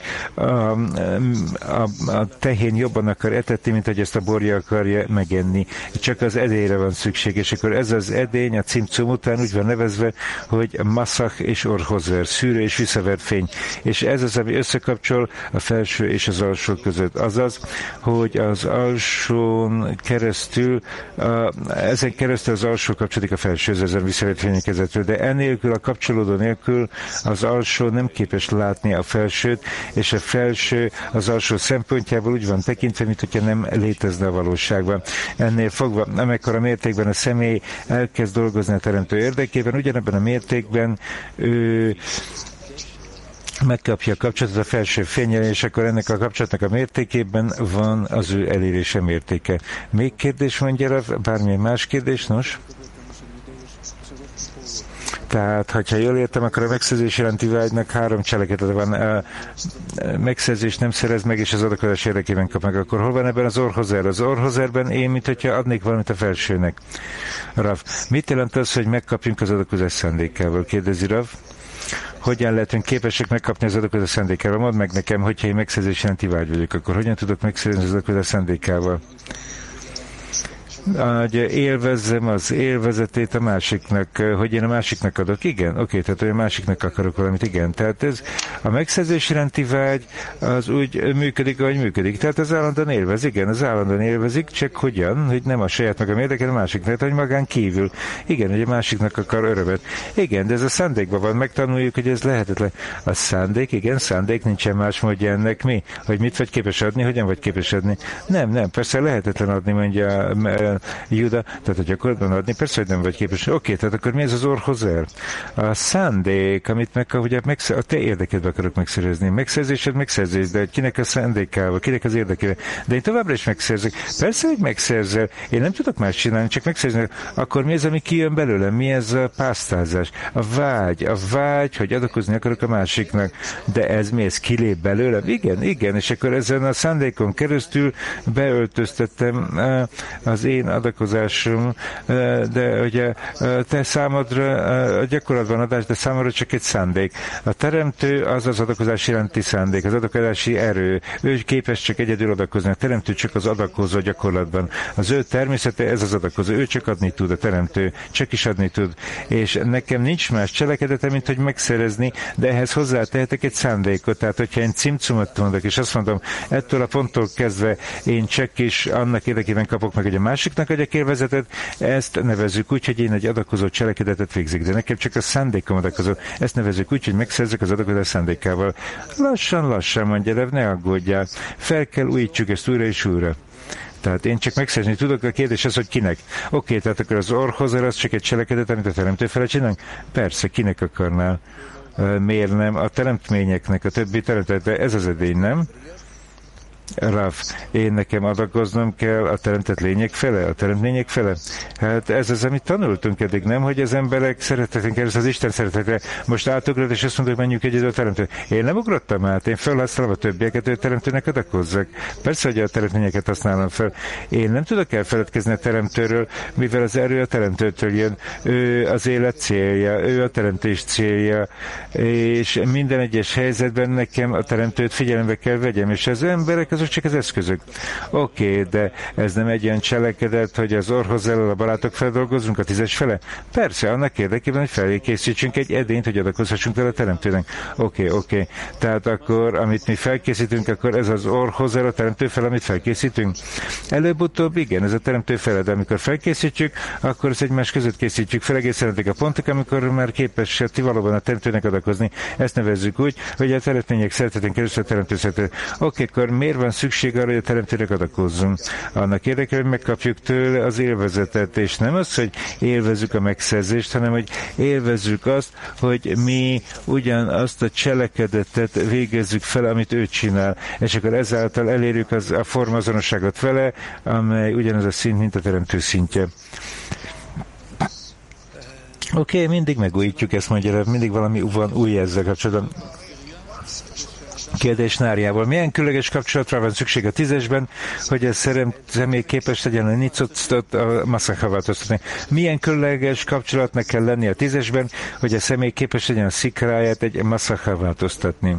a tehén jobban akar etetni, mint hogy ezt a borja akarja megenni. Csak az edélyre van szükség, és akkor ez az edény a cimcum után úgy van nevezve, hogy masach és orhozer, szűrő és visszavert fény. És ez az, ami összekapcsol a felső és az alsó között. Azaz, hogy az alsón keresztül ezen keresztül az alsó kapcsolódik a felsőhöz, ezen visszavett fényekezetről, de ennélkül, a kapcsolódó nélkül az alsó nem képes látni a felsőt, és a felső az alsó szempontjából úgy van tekintve, mint hogyha nem létezne a valóságban. Ennél fogva, amekkora mértékben a személy elkezd dolgozni a teremtő érdekében, ugyanebben a mértékben ő megkapja a kapcsolatot a felső fénnyel, és akkor ennek a kapcsolatnak a mértékében van az ő elérése mértéke. Még kérdés, mondja, bármilyen más kérdés, nos? Tehát, ha jól értem, akkor a megszerzés iránti vágynak 3 cselekedete van. A megszerzés nem szerez meg, és az adakozás érdekében kap meg. Akkor hol van ebben az orhozer? Az orhozerben én, mint hogyha adnék valamit a felsőnek. Rav, mit jelent az, hogy megkapjunk az adakozás szándékával? Kérdezi Rav. Hogyan lehetünk képesek megkapni az adakozás szándékával? Mondd meg nekem, hogyha én megszerzés iránti vágy vagyok, akkor hogyan tudok megszerezni az adakozás szándékával? Hogy élvezzem az élvezetét a másiknak, hogy én a másiknak adok. Igen, oké, tehát hogy a másiknak akarok valamit, igen. Tehát ez a megszerzés iránti vágy az úgy működik, ahogy működik. Tehát az állandóan élvez, igen, az állandóan élvezik, csak hogyan, hogy nem a saját magam érdekel, a másiknak, tehát hogy magán kívül. Igen, hogy a másiknak akar örömet. Igen, de ez a szándékban van, megtanuljuk, hogy ez lehetetlen. A szándék, igen, szándék, nincsen más módja ennek mi? Hogy mit vagy képes adni, hogyan vagy képes adni? Nem, persze lehetetlen adni, mondja Juda, tehát a gyakorlatban adni, persze, hogy nem vagy képes. Oké, tehát akkor mi ez az orhozer? A szándék, amit a te érdekedbe akarok megszerezni. Megszerzés, de kinek a szándékával, kinek az érdekével. De én továbbra is megszerzek. Persze, hogy megszerzel. Én nem tudok más csinálni, csak megszerzni. Akkor mi ez, ami kijön belőlem? Mi ez a pásztázás? A vágy, hogy adakozni akarok a másiknak. De ez mi? Ez kilép belőlem? Igen, és akkor ezen a szándékon keresztül beöltöztettem az én adakozásom, de ugye te számodra a gyakorlatban adás, de számodra csak egy szándék. A teremtő az az adakozás iránti szándék, az adakozási erő. Ő képes csak egyedül adakozni. A teremtő csak az adakozó gyakorlatban. Az ő természete ez az adakozó. Ő csak adni tud, a teremtő. Csak is adni tud. És nekem nincs más cselekedete, mint hogy megszerezni, de ehhez hozzátehetek egy szándékot. Tehát, hogyha én cimcumot mondok, és azt mondom, ettől a ponttól kezdve én csak is annak érdekében kapok meg, hogy a másiknak adjak élvezetet, ezt nevezzük úgy, hogy én egy adakozó cselekedetet végzik, de nekem csak a szándékom adakozó. Ezt nevezzük úgy, hogy megszerzek az adakozás szándékával. Lassan, mondja, de ne aggódjál. Fel kell újítsuk ezt újra és újra. Tehát én csak megszerzni tudok, a kérdés az, hogy kinek. Oké, tehát akkor az orhozer az csak egy cselekedet, amit a teremtő fele csinálunk? Persze, kinek akarnál? Miért nem? A teremtményeknek, a többi teremtőnek, de ez az edény, nem? Raf, én nekem adakoznom kell a teremtett lények fele, a teremtmények fele? Hát ez az, amit tanultunk eddig, nem? Hogy az emberek szeretetén keresztül az Isten szeretetre. Most átugrod, és azt mondod, hogy menjünk egyedül a teremtő. Én nem ugrottam át, én felhasználom a többieket, hogy a teremtőnek adakozzak. Persze, hogy a teremtményeket használom fel. Én nem tudok elfeledkezni a teremtőről, mivel az erő a teremtőtől jön. Ő az élet célja, ő a teremtés célja, és minden egyes helyzetben nekem a teremtőt figyelembe kell vegyem, és az emberek azok csak az eszközök. Oké, de ez nem egy olyan cselekedet, hogy az orhoz a barátok feldolgozunk a 10-es fele? Persze, annak érdekében, hogy felkészítsünk egy edényt, hogy adakozhassunk vele a teremtőnek. Oké. Tehát akkor, amit mi felkészítünk, akkor ez az orhoz a teremtő fel, amit felkészítünk. Előbb-utóbb igen, ez a teremtő fele, de amikor felkészítjük, akkor ezt egymás között készítjük fel egészen addig a pontok, amikor már képes valóban a teremtőnek adakozni. Ezt nevezzük úgy, hogy a teremtmények szeretetén keresztül a teremtő szeretet. Oké, akkor miért van szükség arra, hogy a teremtőnek adakozzunk? Annak érdekében, hogy megkapjuk tőle az élvezetet, és nem az, hogy élvezzük a megszerzést, hanem hogy élvezzük azt, hogy mi ugyanazt a cselekedetet végezzük fel, amit ő csinál, és akkor ezáltal elérjük a formazonosságot vele, amely ugyanaz a szint, mint a teremtő szintje. Oké, mindig megújítjuk ezt, mondja, mindig valami van új ezzel kapcsolatban. Kérdés Náriából. Milyen különleges kapcsolatra van szükség a 10-esben, hogy a személy képes legyen a nicocot a maszakha változtatni? Milyen különleges kapcsolatnak kell lenni a 10-esben, hogy a személy képes legyen a szikráját egy maszakha változtatni?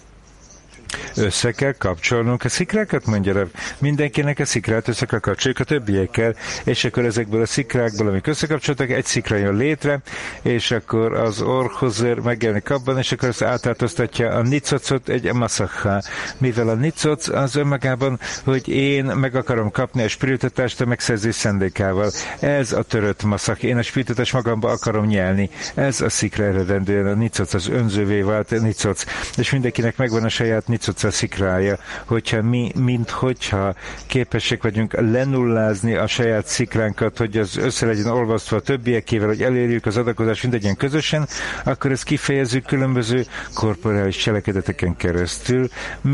Össze kell kapcsolnunk a szikrákat, mondja Rav. Mindenkinek a szikrát össze kell kapcsoljuk a többiekkel, és akkor ezekből a szikrákból, amik összekapcsoltak, egy szikra jön létre, és akkor az orhozer megjelenik abban, és akkor azt átváltoztatja a nicocot egy maszachá. Mivel a nicoc az önmagában, hogy én meg akarom kapni a spiritatást a megszerzés szándékával. Ez a törött maszach. Én a spiritatást magamba akarom nyelni. Ez a szikra eredendően a nicoc, az önzővé vált nicoc. És mindenkinek megvan a saját nicoc a szikrája, hogyha mi, minthogyha képesek vagyunk lenullázni a saját szikránkat, hogy az össze legyen olvasztva a többiekével, hogy elérjük az adakozást mindegyen közösen, akkor ezt kifejezzük különböző korporális cselekedeteken keresztül,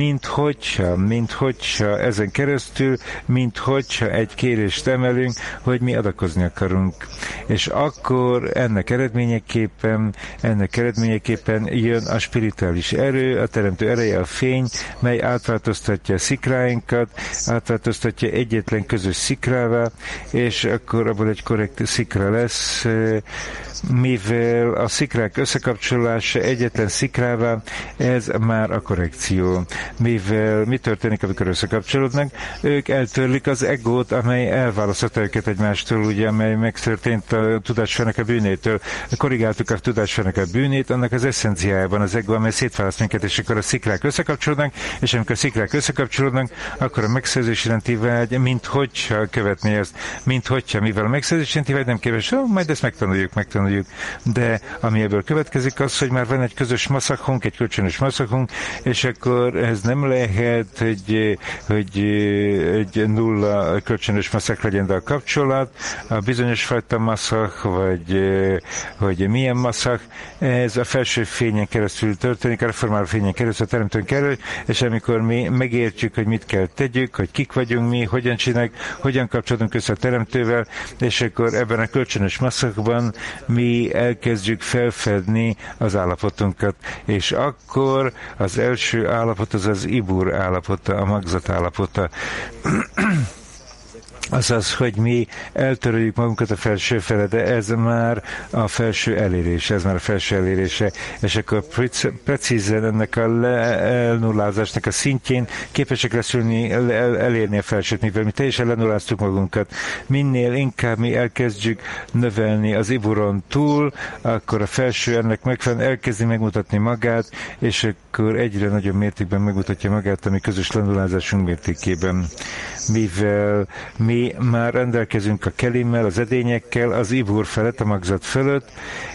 minthogyha ezen keresztül, minthogyha egy kérést emelünk, hogy mi adakozni akarunk. És akkor ennek eredményeképpen jön a spirituális erő, a teremtő ereje, a fény, mely átváltoztatja a szikráinkat, átváltoztatja egyetlen közös szikrává, és akkor abból egy korrekt szikra lesz, mivel a szikrák összekapcsolása egyetlen szikrává, ez már a korrekció. Mivel mi történik, amikor összekapcsolódnak? Ők eltörlik az egót, amely elválasztotta őket egymástól, ugye, amely megtörtént a tudásfának a bűnétől. Korrigáltuk a tudásfának a bűnét, annak az eszenciájában az ego, amely szétválaszt minket, és akkor a szikrák összekapcsolódnak, és amikor a szikrák összekapcsolódnak, akkor a megszerzés iránti vágy, minthogyha követni ezt, minthogyha, mivel a megszerzés iránti vágy nem képes, majd ezt megtanuljuk. De ami ebből következik az, hogy már van egy közös maszakunk, egy kölcsönös maszakunk, és akkor ez nem lehet, hogy egy nulla kölcsönös maszak legyen, de a kapcsolat, a bizonyos fajta maszak, vagy hogy milyen maszak, ez a felső fényen keresztül történik, a reformáló fényen keresztül, a teremtőn kerül, és amikor mi megértjük, hogy mit kell tegyük, hogy kik vagyunk mi, hogyan csináljuk, hogyan kapcsolódunk össze a teremtővel, és akkor ebben a kölcsönös maszakban mi elkezdjük felfedni az állapotunkat, és akkor az első állapot az ibur állapota, a magzat állapota. Azaz, hogy mi eltöröljük magunkat a felső fele, de ez már a felső elérése, és akkor precízen ennek a elnullázásnak a szintjén képesek leszülni, elérni a felsőt, mivel mi teljesen lenulláztuk magunkat. Minél inkább mi elkezdjük növelni az iburon túl, akkor a felső ennek megfelelően elkezdi megmutatni magát, és akkor egyre nagyobb mértékben megmutatja magát, ami közös lenullázásunk mértékében. mivel mi már rendelkezünk a kelimmel, az edényekkel, az ibur felett, a magzat fölött,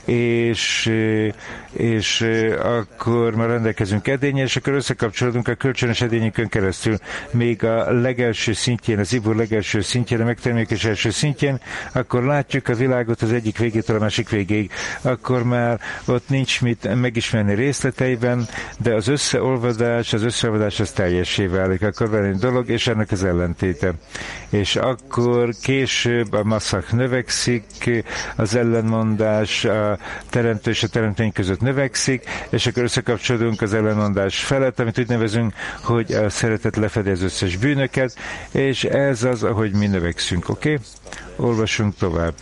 és akkor már rendelkezünk edényel, és akkor összekapcsolódunk a kölcsönös edényükön keresztül. Még a legelső szintjén, az ibur legelső szintjén, a megtermékés első szintjén, akkor látjuk a világot az egyik végétől a másik végéig. Akkor már ott nincs mit megismerni részleteiben, de az összeolvadás az teljessé válik. Akkor van egy dolog, és ennek az ellentéte. És akkor később a masszak növekszik, az ellenmondás a teremtő és a teremtény között növekszik, és akkor összekapcsolódunk az ellenmondás felett, amit úgy nevezünk, hogy a szeretet lefedi az összes bűnöket, és ez az, ahogy mi növekszünk, oké? Olvasunk tovább.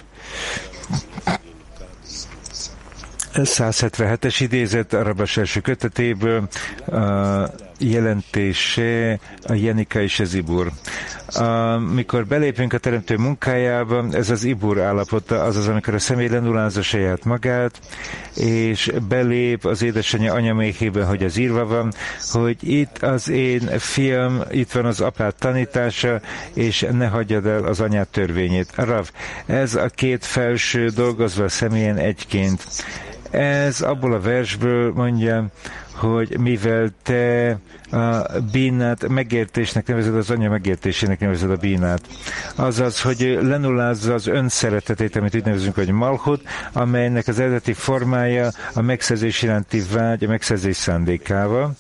177-es idézet a Rabás első kötetéből, a jelentése a Jenika és az Ibur. Amikor belépünk a teremtő munkájába, ez az Ibur állapota, azaz, amikor a személy lenulázza saját magát, és belép az édesanyja anyaméhébe, hogy az írva van, hogy itt az én fiam, itt van az apád tanítása, és ne hagyjad el az anyád törvényét. Rav, ez a két felső dolgozva a személyen egyként. Ez abból a versből mondja, hogy mivel te a bínát megértésnek nevezed, az anya megértésének nevezed a bínát. Azaz, hogy lenullázza az önszeretetét, amit úgy nevezünk, hogy malchut, amelynek az eredeti formája a megszerzés iránti vágy, a megszerzés szándékával,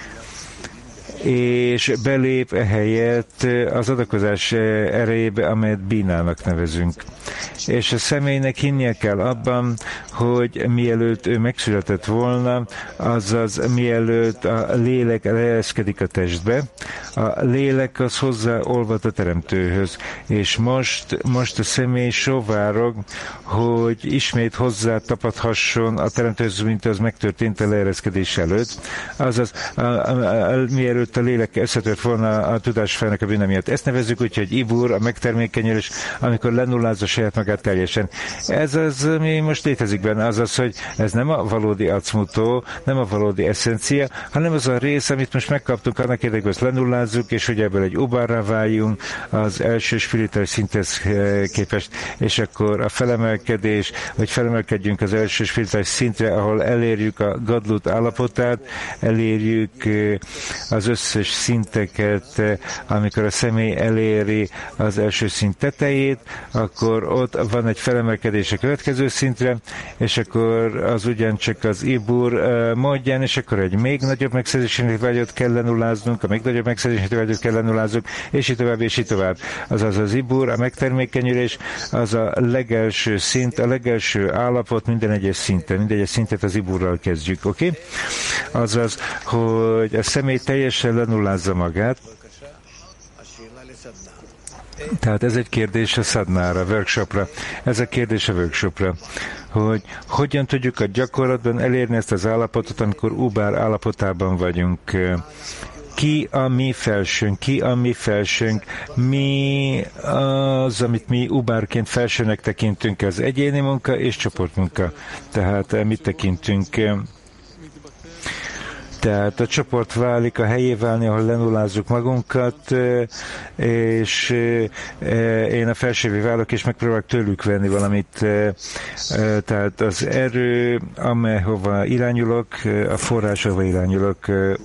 és belép ehelyett az adakozás erejébe, amelyet bínának nevezünk. És a személynek hinnie kell abban, hogy mielőtt ő megszületett volna, azaz mielőtt a lélek leereszkedik a testbe, a lélek az hozzáolvad a teremtőhöz, és most a személy sóvárog, hogy ismét hozzá tapadhasson a teremtőhöz, mint az megtörtént a leereszkedés előtt, azaz mielőtt a lélek összetört volna a tudásfejnek a bűne miatt. Ezt nevezzük úgy, hogy Ibur, a megtermékenyülés, amikor lenullázza saját magát teljesen. Ez az, ami most létezik benne, azaz, hogy ez nem a valódi acmutó, nem a valódi eszencia, hanem az a rész, amit most megkaptunk, annak érdekében, hogy lenullázzuk, és hogy ebből egy ubárra váljunk az első spirituális szinthez képest, és akkor a felemelkedés, hogy felemelkedjünk az első spirituális szintre, ahol elérjük a gadlut állapotát, elérjük az összes szinteket, amikor a személy eléri az első szint tetejét, akkor ott van egy felemelkedés a következő szintre, és akkor az ugyancsak az Ibur módján, és akkor egy még nagyobb megszerzési vágyat kell lenulláznunk, a még nagyobb megszerzési vágyat kell lenulláznunk, és így tovább, és így tovább. Azaz az Ibur, a megtermékenyülés, az a legelső szint, a legelső állapot minden egyes szinten. Minden egyes szintet az Iburral kezdjük, oké? Azaz, hogy a személy teljesen lenullázza magát. Tehát ez egy kérdés a szadnára, a workshopra. Ez a kérdés a workshopra, hogy hogyan tudjuk a gyakorlatban elérni ezt az állapotot, amikor ubár állapotában vagyunk. Ki a mi felsőnk, mi az, amit mi ubárként felsőnek tekintünk, az egyéni munka és csoportmunka. Tehát mit tekintünk? Tehát a csoport válik a helyé válni, ahol lenullázzuk magunkat, és én a felsővé válok, és megpróbálok tőlük venni valamit. Tehát az erő, amelyhova irányulok, a forrás, ahova irányulok.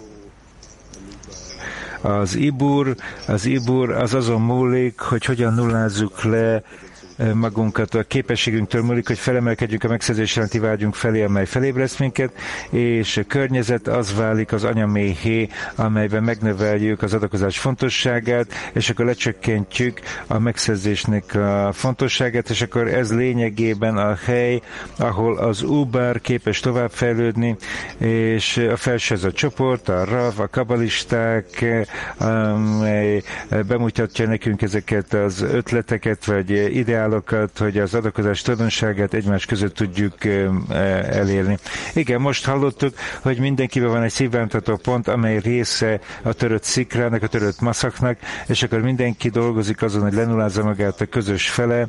Az Ibur az azon múlik, hogy hogyan nullázzuk le magunkat, a képességünktől múlik, hogy felemelkedjünk a megszerzés iránti vágyunk felé, amely felébreszt minket, és a környezet az válik az anyaméhé, amelyben megnöveljük az adakozás fontosságát, és akkor lecsökkentjük a megszerzésnek a fontosságát, és akkor ez lényegében a hely, ahol az Ubar képes továbbfejlődni, és a felső ez a csoport, a Rav, a kabalisták, amely bemutatja nekünk ezeket az ötleteket, vagy ideálokat, célokat, hogy az adakozás tulajdonságát egymás között tudjuk elérni. Igen, most hallottuk, hogy mindenkiben van egy szívbemutató pont, amely része a törött szikrának, a törött maszaknak, és akkor mindenki dolgozik azon, hogy lenullázza magát a közös fele,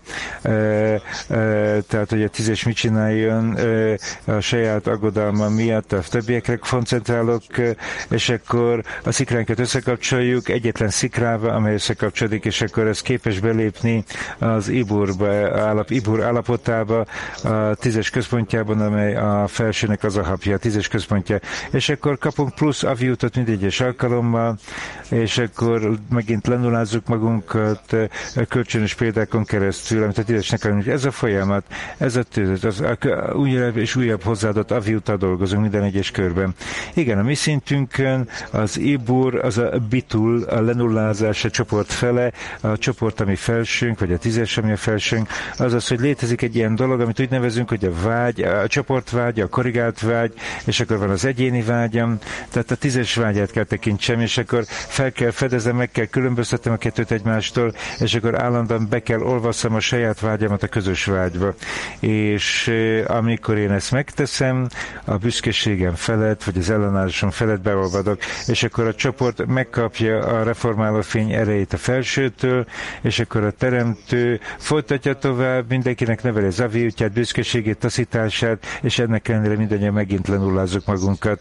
tehát hogy a 10-es mit csináljon a saját aggodalma miatt, a többiekre koncentrálok, és akkor a szikránkat összekapcsoljuk egyetlen szikrával, amely összekapcsolódik, és akkor ez képes belépni az ibur állapotába, a 10-es központjában, amely a felsőnek az alapja, a 10-es központja, és akkor kapunk plusz aviutot mindegyes alkalommal, és akkor megint lenullázzuk magunkat kölcsönös példákon keresztül, amit a 10-esnek adunk. Ez a folyamat, ez a tőzet, az újabb és újabb hozzáadott aviuttal dolgozunk minden egyes körben. Igen, a mi szintünkön az ibur, az a bitul, a lenullázás a csoport fele, a csoport, ami felsőnk, vagy a 10-es, ami a felsőnk, azaz, hogy létezik egy ilyen dolog, amit úgy nevezünk, hogy a vágy, a csoportvágy, a korrigált vágy, és akkor van az egyéni vágyam, tehát a 10-es vágyát kell tekintsem, és akkor fel kell fedezem, meg kell különböztetem a kettőt egymástól, és akkor állandóan be kell olvasszam a saját vágyamat a közös vágyba. És amikor én ezt megteszem, a büszkeségem felett, vagy az ellenállásom felett beolvadok, és akkor a csoport megkapja a reformáló fény erejét a felsőtől, és akkor a teremtő folytatja tovább, mindenkinek neveli az aviutját, büszkeségét, taszítását, és ennek ellenére mindannyian megint lenullázzuk magunkat.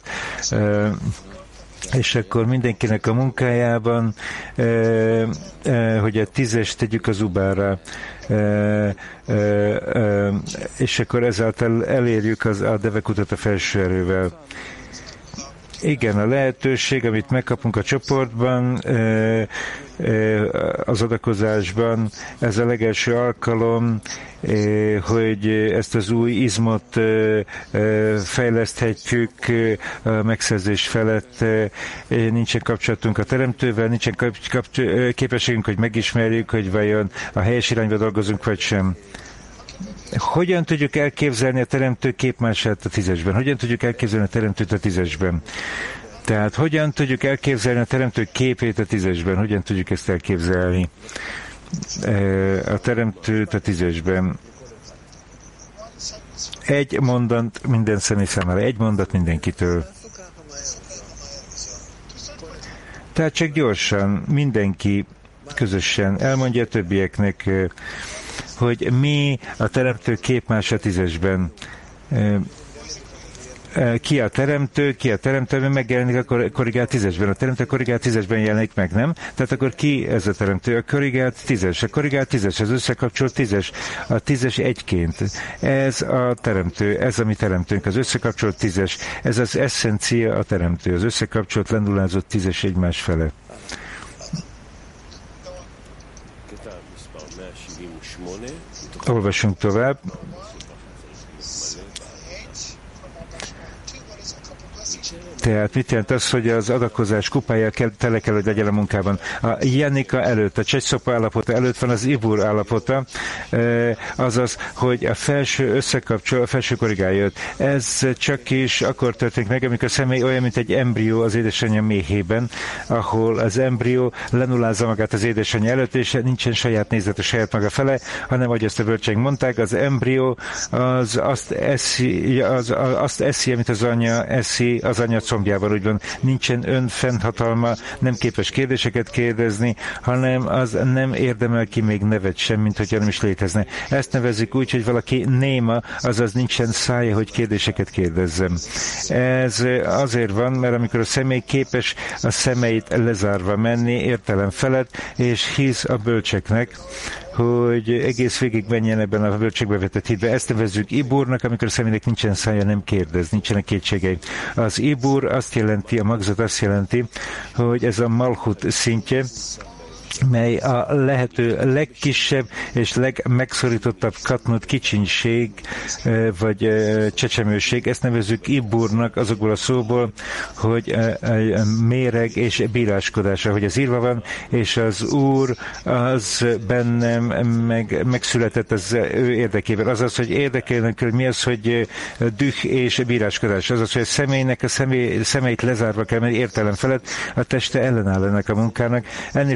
És akkor mindenkinek a munkájában, hogy a 10-est tegyük az ubára, és akkor ezáltal elérjük a devekutat a felső erővel. Igen, a lehetőség, amit megkapunk a csoportban, az adakozásban, ez a legelső alkalom, hogy ezt az új izmot fejleszthetjük a megszerzés felett. Nincsen kapcsolatunk a teremtővel, nincsen képességünk, hogy megismerjük, hogy vajon a helyes irányba dolgozunk, vagy sem. Hogyan tudjuk elképzelni a teremtő képmását a 10-esben? Hogyan tudjuk elképzelni a teremtőt a 10-esben? Tehát hogyan tudjuk elképzelni a teremtő képét a 10-esben? Hogyan tudjuk ezt elképzelni? A teremtőt a 10-esben. Egy mondat minden személy számára, egy mondat mindenkitől. Tehát csak gyorsan, mindenki közösen elmondja a többieknek, hogy mi a teremtő képmás a 10-esben. Ki a teremtő, megjelenik a korrigált 10-esben. A teremtő korrigált 10-esben jelenik meg, nem? Tehát akkor ki ez a teremtő? A korrigált 10-es. A korrigált 10-es, az összekapcsolt 10-es. A 10-es egyként. Ez a teremtő, ez a mi teremtőnk, az összekapcsolt 10-es. Ez az eszencia a teremtő, az összekapcsolt, lenullázott 10-es egymás fele. Olvasunk tovább. Tehát mit jelent az, hogy az adakozás kupája tele kell, hogy legyen a munkában? A Janika előtt, a Csegyszopa állapota előtt van az Ibur állapota, azaz, hogy a felső összekapcsol, a felső korrigálja őt. Ez csak is akkor történik meg, amikor a személy olyan, mint egy embrió az édesanyja méhében, ahol az embrió lenullázza magát az édesanyja előtt, és nincsen saját nézet a saját maga fele, hanem, ahogy ezt a bölcseink mondták, az embrió az azt eszi, amit az anya eszi, az anya combjában, úgy van, nincsen önfennhatalma, nem képes kérdéseket kérdezni, hanem az nem érdemel ki még nevet sem, mint hogyha nem is létezne. Ezt nevezzük úgy, hogy valaki néma, azaz nincsen szája, hogy kérdéseket kérdezzem. Ez azért van, mert amikor a személy képes a szemeit lezárva menni értelem felett, és hisz a bölcseknek, hogy egész végig menjen ebben a bölcségbe vetett hitbe. Ezt nevezzük Iburnak, amikor a személynek nincsen szája, nem kérdez, nincsenek kétségei. Az Ibur azt jelenti, a magzat azt jelenti, hogy ez a Malchut szintje, mely a lehető legkisebb és legmegszorítottabb katnut kicsinség, vagy csecsemőség. Ezt nevezzük Iburnak azokból a szóból, hogy méreg és bíráskodása, hogy ez írva van, és az Úr az bennem megszületett az ő érdekében. Azaz, hogy érdekelnek, hogy mi az, hogy düh és bíráskodás. Azaz, hogy a személynek a személyt lezárva kell menni értelem felett, a teste ellenáll ennek a munkának. Ennél fogva az a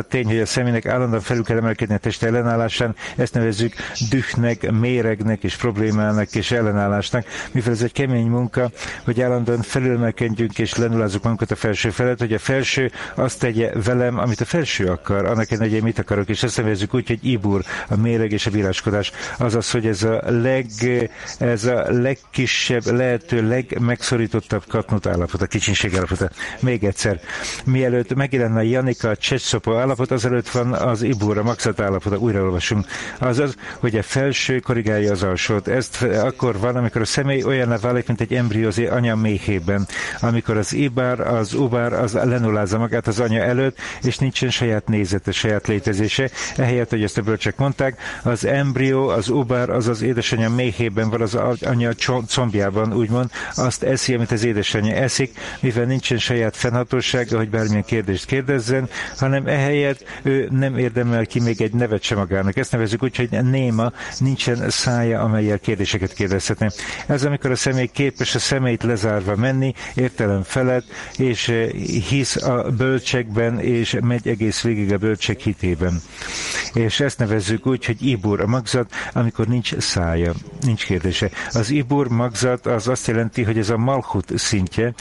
tény, hogy a személynek állandóan felül kell emelkedni a teste ellenállásán, ezt nevezzük dühnek, méregnek és problémának és ellenállásnak, mivel ez egy kemény munka, hogy állandóan felülemelkedjünk és lenullázzuk magunkat a felső felett, hogy a felső azt tegye velem, amit a felső akar, annak ellenére, hogy én mit akarok, és ezt nevezzük úgy, hogy ibur, a méreg és a bíráskodás. Azaz, hogy ez a legkisebb, lehető legmegszorítottabb katnut állapot, a kicsinség állapota. Még egyszer, mielőtt megjelenne a Janika Csetszopa állapot, azelőtt van az ibur, a magzat állapota, újraolvasunk. Azaz, hogy a felső korrigálja az alsót. Ezt akkor van, amikor a személy olyanná válik, mint egy embriózé anya méhében. Amikor az ibár, az ubár, az lenullázza magát az anya előtt, és nincsen saját nézete, saját létezése. Ehelyett, hogy ezt a bölcsek mondták, az embrió, az ubár, az az édesanyja méhében van, az anya combjában, úgymond, azt eszi, amit az édesanyja eszik, mivel nincsen saját fennhatósága, hogy bármilyen kérdést kérdezzen, hanem ehelyett ő nem érdemel ki még egy nevet sem magának. Ezt nevezzük úgy, hogy néma, nincsen szája, amellyel kérdéseket kérdezhetne. Ez amikor a személy képes a szemeit lezárva menni, értelem felett, és hisz a bölcsekben, és megy egész végig a bölcsek hitében. És ezt nevezzük úgy, hogy ibur, a magzat, amikor nincs szája, nincs kérdése. Az ibur magzat az azt jelenti, hogy ez a malchut szintje,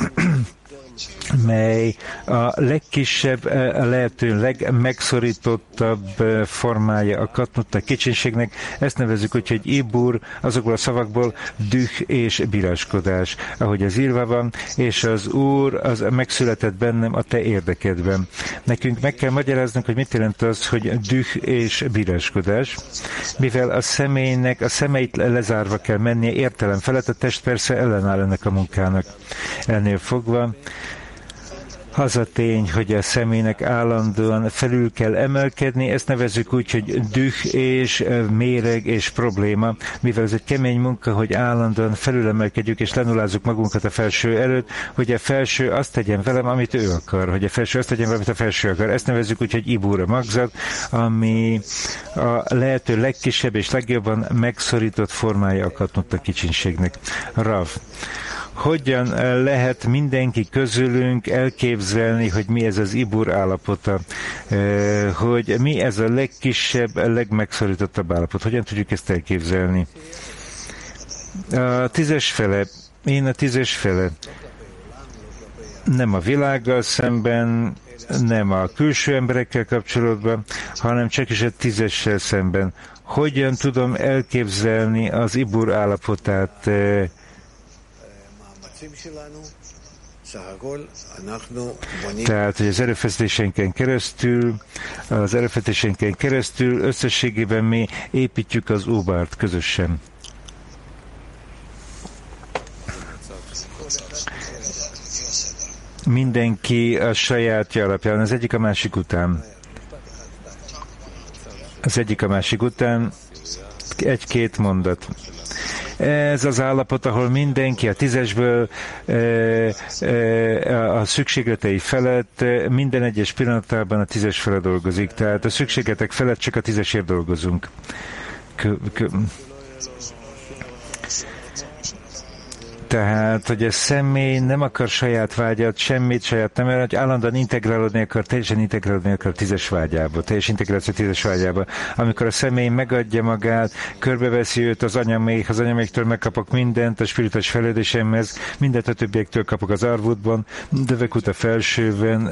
mely a legkisebb, a lehető legmegszorítottabb formája a katnutta kicsinségnek. Ezt nevezzük úgy, hogy ibur, azokból a szavakból düh és bíráskodás, ahogy az írva van, és az Úr az megszületett bennem a te érdekedben. Nekünk meg kell magyaráznunk, hogy mit jelent az, hogy düh és bíráskodás, mivel a szemeit lezárva kell mennie értelem felett, a test persze ellenáll ennek a munkának. Ennél fogva az a tény, hogy a személynek állandóan felül kell emelkedni, ezt nevezzük úgy, hogy düh és méreg és probléma, mivel ez egy kemény munka, hogy állandóan felülemelkedjük és lenullázzuk magunkat a felső előtt, hogy a felső azt tegyen velem, amit ő akar, hogy a felső azt tegyen velem, amit a felső akar. Ezt nevezzük úgy, hogy ibur, a magzat, ami a lehető legkisebb és legjobban megszorított formája a katnutta kicsinségnek. Rav. Hogyan lehet mindenki közülünk elképzelni, hogy mi ez az ibur állapota, hogy mi ez a legkisebb, a legmegszorítottabb állapot? Hogyan tudjuk ezt elképzelni? A 10 fele, én a 10 fele, nem a világgal szemben, nem a külső emberekkel kapcsolatban, hanem csak is a 10-essel szemben. Hogyan tudom elképzelni az ibur állapotát? Tehát, hogy az erőfeszítésenken keresztül összességében mi építjük az Ubárt közösen. Mindenki a sajátja alapján, az egyik a másik után, egy-két mondat. Ez az állapot, ahol mindenki a 10-esből a szükségletei felett minden egyes pillanatában a 10-es felett dolgozik. Tehát a szükségletek felett csak a 10-esért dolgozunk. Tehát, hogy a személy nem akar saját vágyat, semmit saját nem, hogy állandóan integrálódni akar, teljesen integrálódni akar 10-es vágyába, teljes integráció 10-es vágyába. Amikor a személy megadja magát, körbeveszi őt az anyaméktől megkapok mindent, a spirituális fejlődésemhez, mindent a többiektől kapok az arvudban, dövekut a felsőben,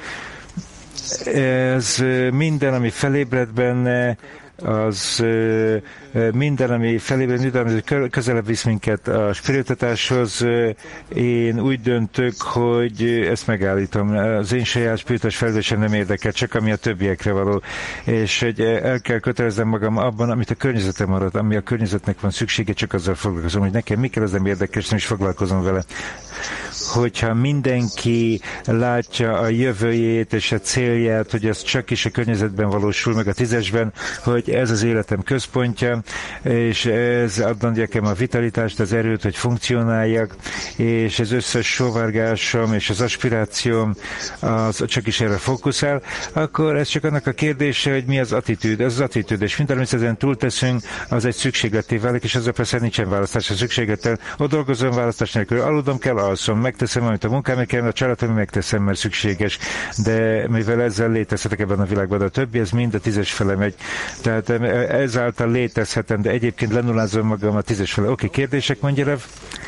ez minden, ami felébred benne, az minden, ami felében közelebb visz minket a spiritualitáshoz. Én úgy döntök, hogy ezt megállítom. Az én saját spirituális fejlődésem nem érdekel, csak ami a többiekre való. És hogy el kell köteleznem magam abban, amit a környezetem marad, ami a környezetnek van szüksége, csak azzal foglalkozom, hogy nekem mi kell, az nem érdekes, nem is foglalkozom vele. Hogyha mindenki látja a jövőjét és a célját, hogy ez csak is a környezetben valósul meg a 10-esben, hogy hogy ez az életem központja, és ez ad nekem a vitalitást, az erőt, hogy funkcionáljak, és az összes sóvárgásom és az aspirációm az csak is erre fókuszál, akkor ez csak annak a kérdése, hogy mi az attitűd. Ez az attitűd, és minden, amit ezen túlteszünk, az egy szükségletté válik, és ezzel persze nincsen választás a szükséglettel. Ott dolgozom választás nélkül, aludom kell, alszom, megteszem, amit a munkámért kell, a családom megteszem, mert szükséges, de mivel ezzel létezhetek ebben a világban, de a többi, ez mind a 10-es fele megy. Tehát ezáltal létezhetem, de egyébként lenullázom magam a 10-es fele. Oké, kérdések, mondja Rev?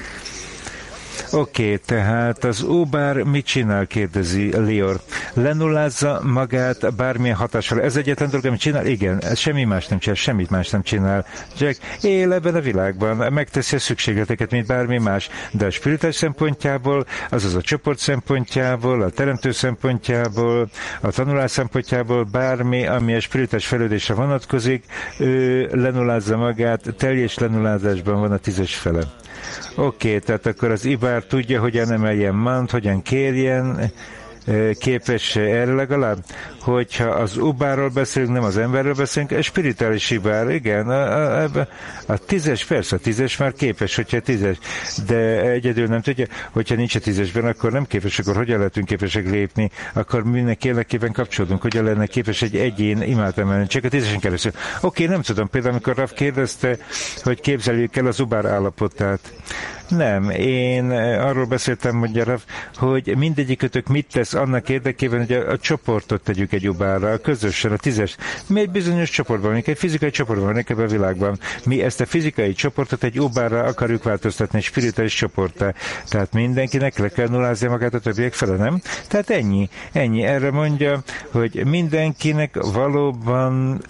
Oké, tehát az Uber mit csinál, kérdezi Lior. Lenullázza magát bármilyen hatással. Ez egyetlen dolog, amit csinál? Igen, ez semmi más nem csinál, semmit más nem csinál. Jack él ebben a világban, megteszi a szükségleteket, mint bármi más, de a spiritás szempontjából, azaz a csoport szempontjából, a teremtő szempontjából, a tanulás szempontjából, bármi, ami a spiritás fejlődésre vonatkozik, ő lenullázza magát, teljes lenullázásban van a 10-es fele. Oké, tehát akkor az Ibar tudja, hogyan emeljen mant, hogyan kérjen, képes erre legalább, hogyha az Ubárról beszélünk, nem az emberről beszélünk, a spirituális Ibár, igen, a 10-es, persze a 10-es már képes, hogyha 10-es, de egyedül nem tudja, hogyha nincs a 10-esben, akkor nem képes, akkor hogyan lehetünk képesek lépni, akkor mindenki érdekében kapcsolódunk, hogyan lenne képes egy egyén imát emelni, csak a 10-esen keresztül. Oké, nem tudom, például amikor Rav kérdezte, hogy képzeljük el az Ubár állapotát. Nem, én arról beszéltem, mondja Rav, hogy mindegyikötök mit tesz annak érdekében, hogy a csoportot tegyük egy Ubárra, közösen, a 10-es. Mi egy bizonyos csoportban, egy fizikai csoportban van ebben a világban. Mi ezt a fizikai csoportot egy Ubárra akarjuk változtatni, egy spirituális csoporttá. Tehát mindenkinek le kell nullázni magát a többiek fele, nem? Tehát ennyi. Erre mondja, hogy mindenkinek valóban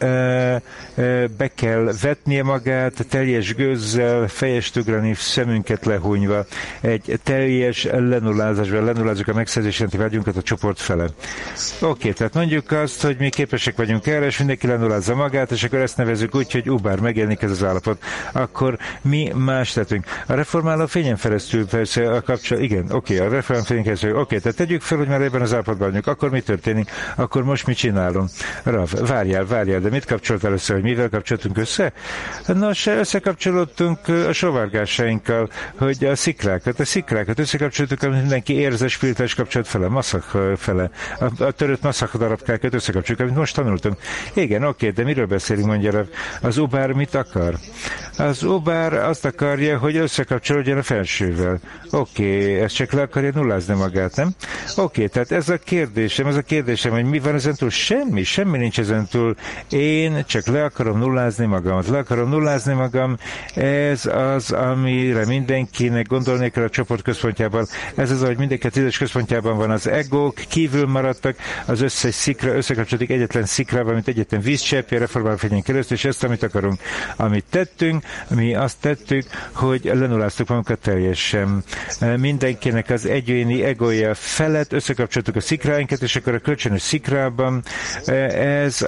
be kell vetnie magát, teljes gőzzel, fejest ugrani, szemünket lehúnyva, egy teljes lenullázásban lenullázunk a megszerzési vágyunkat a csoport fele. Oké, tehát mondjuk azt, hogy mi képesek vagyunk erre, és mindenki lenullázza magát, és akkor ezt nevezzük úgy, hogy Ubár megjelenik ez az állapot. Akkor mi más tettünk. A reformáló fényen keresztül persze a kapcsolat, igen, oké, a reformáló fényen keresztül, oké, tehát tegyük fel, hogy már ebben az állapotban vagyunk, akkor mi történik? Akkor most mit csinálunk? Rav, várjál, de mit kapcsoltál össze, hogy mivel kapcsoltunk össze? Nos, összekapcsolódtunk a sovárgásainkkal, hogy a szikrákat összekapcsoltuk, amit mindenki érzi, spirituális kapcsolat fele, maszak fele, a törött maszak darabkákat összekapcsoljuk, amit most tanultunk. Igen, oké, de miről beszélünk, mondja az Ubár mit akar? Az Ubár azt akarja, hogy összekapcsolódjon a felsővel. Oké, ezt csak le akarja nullázni magát, nem? Oké, tehát ez a kérdésem, hogy mi van ezen túl? Semmi nincs ezen túl. Én csak le akarom nullázni magam. Ez az, amire mindenkinek gondolni kell a csoport központjában. Ez az, hogy mindenki a 10-es központjában van. Az egók kívül maradtak, az összes szikra összekapcsolódik egyetlen szikrával, mint egyetlen vízcseppje, reformáló fényen keresztül, és ezt, amit akarunk. Amit tettünk, mi azt tettük, hogy lenulláztuk magunkat teljesen. Mindenkinek az egyéni egója felett összekapcsoltuk a szikráinkat, és akkor a kölcsönös szikrában ez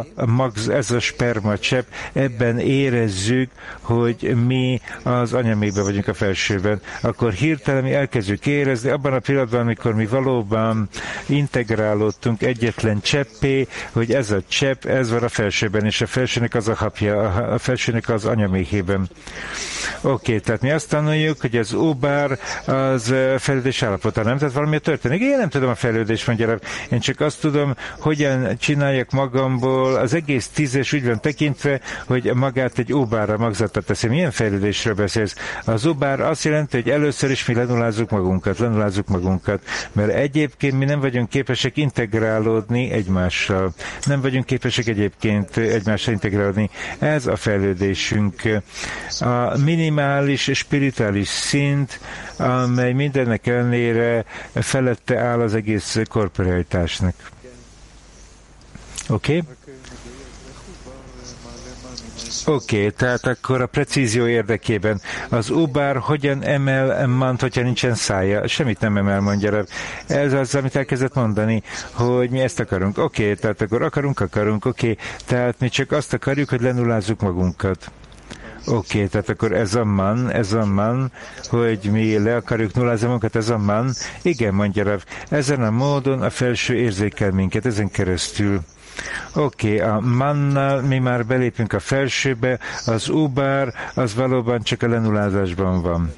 a sperma csepp, ebben érezzük, hogy mi az anyamékben vagyunk a felsőben. Akkor hirtelen mi elkezdjük érezni, abban a pillanatban, amikor mi valóban integrálódtunk egyetlen cseppé, hogy ez a csepp, ez van a felsőben, és a felsőnek az a hapja, a felsőnek az anyaméhében. Oké, tehát mi azt tanuljuk, hogy az Ubár az fejlődés állapota, nem? Tehát valami történik. Én nem tudom a fejlődést, mondja, én csak azt tudom, hogyan csináljak magamból, az egész 10-es úgy van tekintve, hogy magát egy Ubárra magzattat teszem. Milyen fejlődésről beszélsz? Az Ubár azt jelenti, hogy először is mi lenulázzuk magunkat, mert egyébként mi nem vagyunk képesek integrálódni egymással. Nem vagyunk képesek egyébként egymással integrálódni. Ez a fejlődésünk. A minimális spirituális szint, amely mindennek ellenére felette áll az egész korporealitásnak. Oké? Oké, tehát akkor a precízió érdekében az Ubár hogyan emel mant, hogyha nincsen szája? Semmit nem emel, mondja. Ez az, amit elkezdett mondani, hogy mi ezt akarunk. Oké, tehát akkor akarunk, oké. Tehát mi csak azt akarjuk, hogy lenullázzuk magunkat. Oké, tehát akkor ez a man, hogy mi le akarjuk nullázni magunkat, ez a man. Igen, mondja Rav, ezen a módon a felső érzékel minket, ezen keresztül. Oké, a mannal mi már belépünk a felsőbe, az ubár, az valóban csak a lenullázásban van.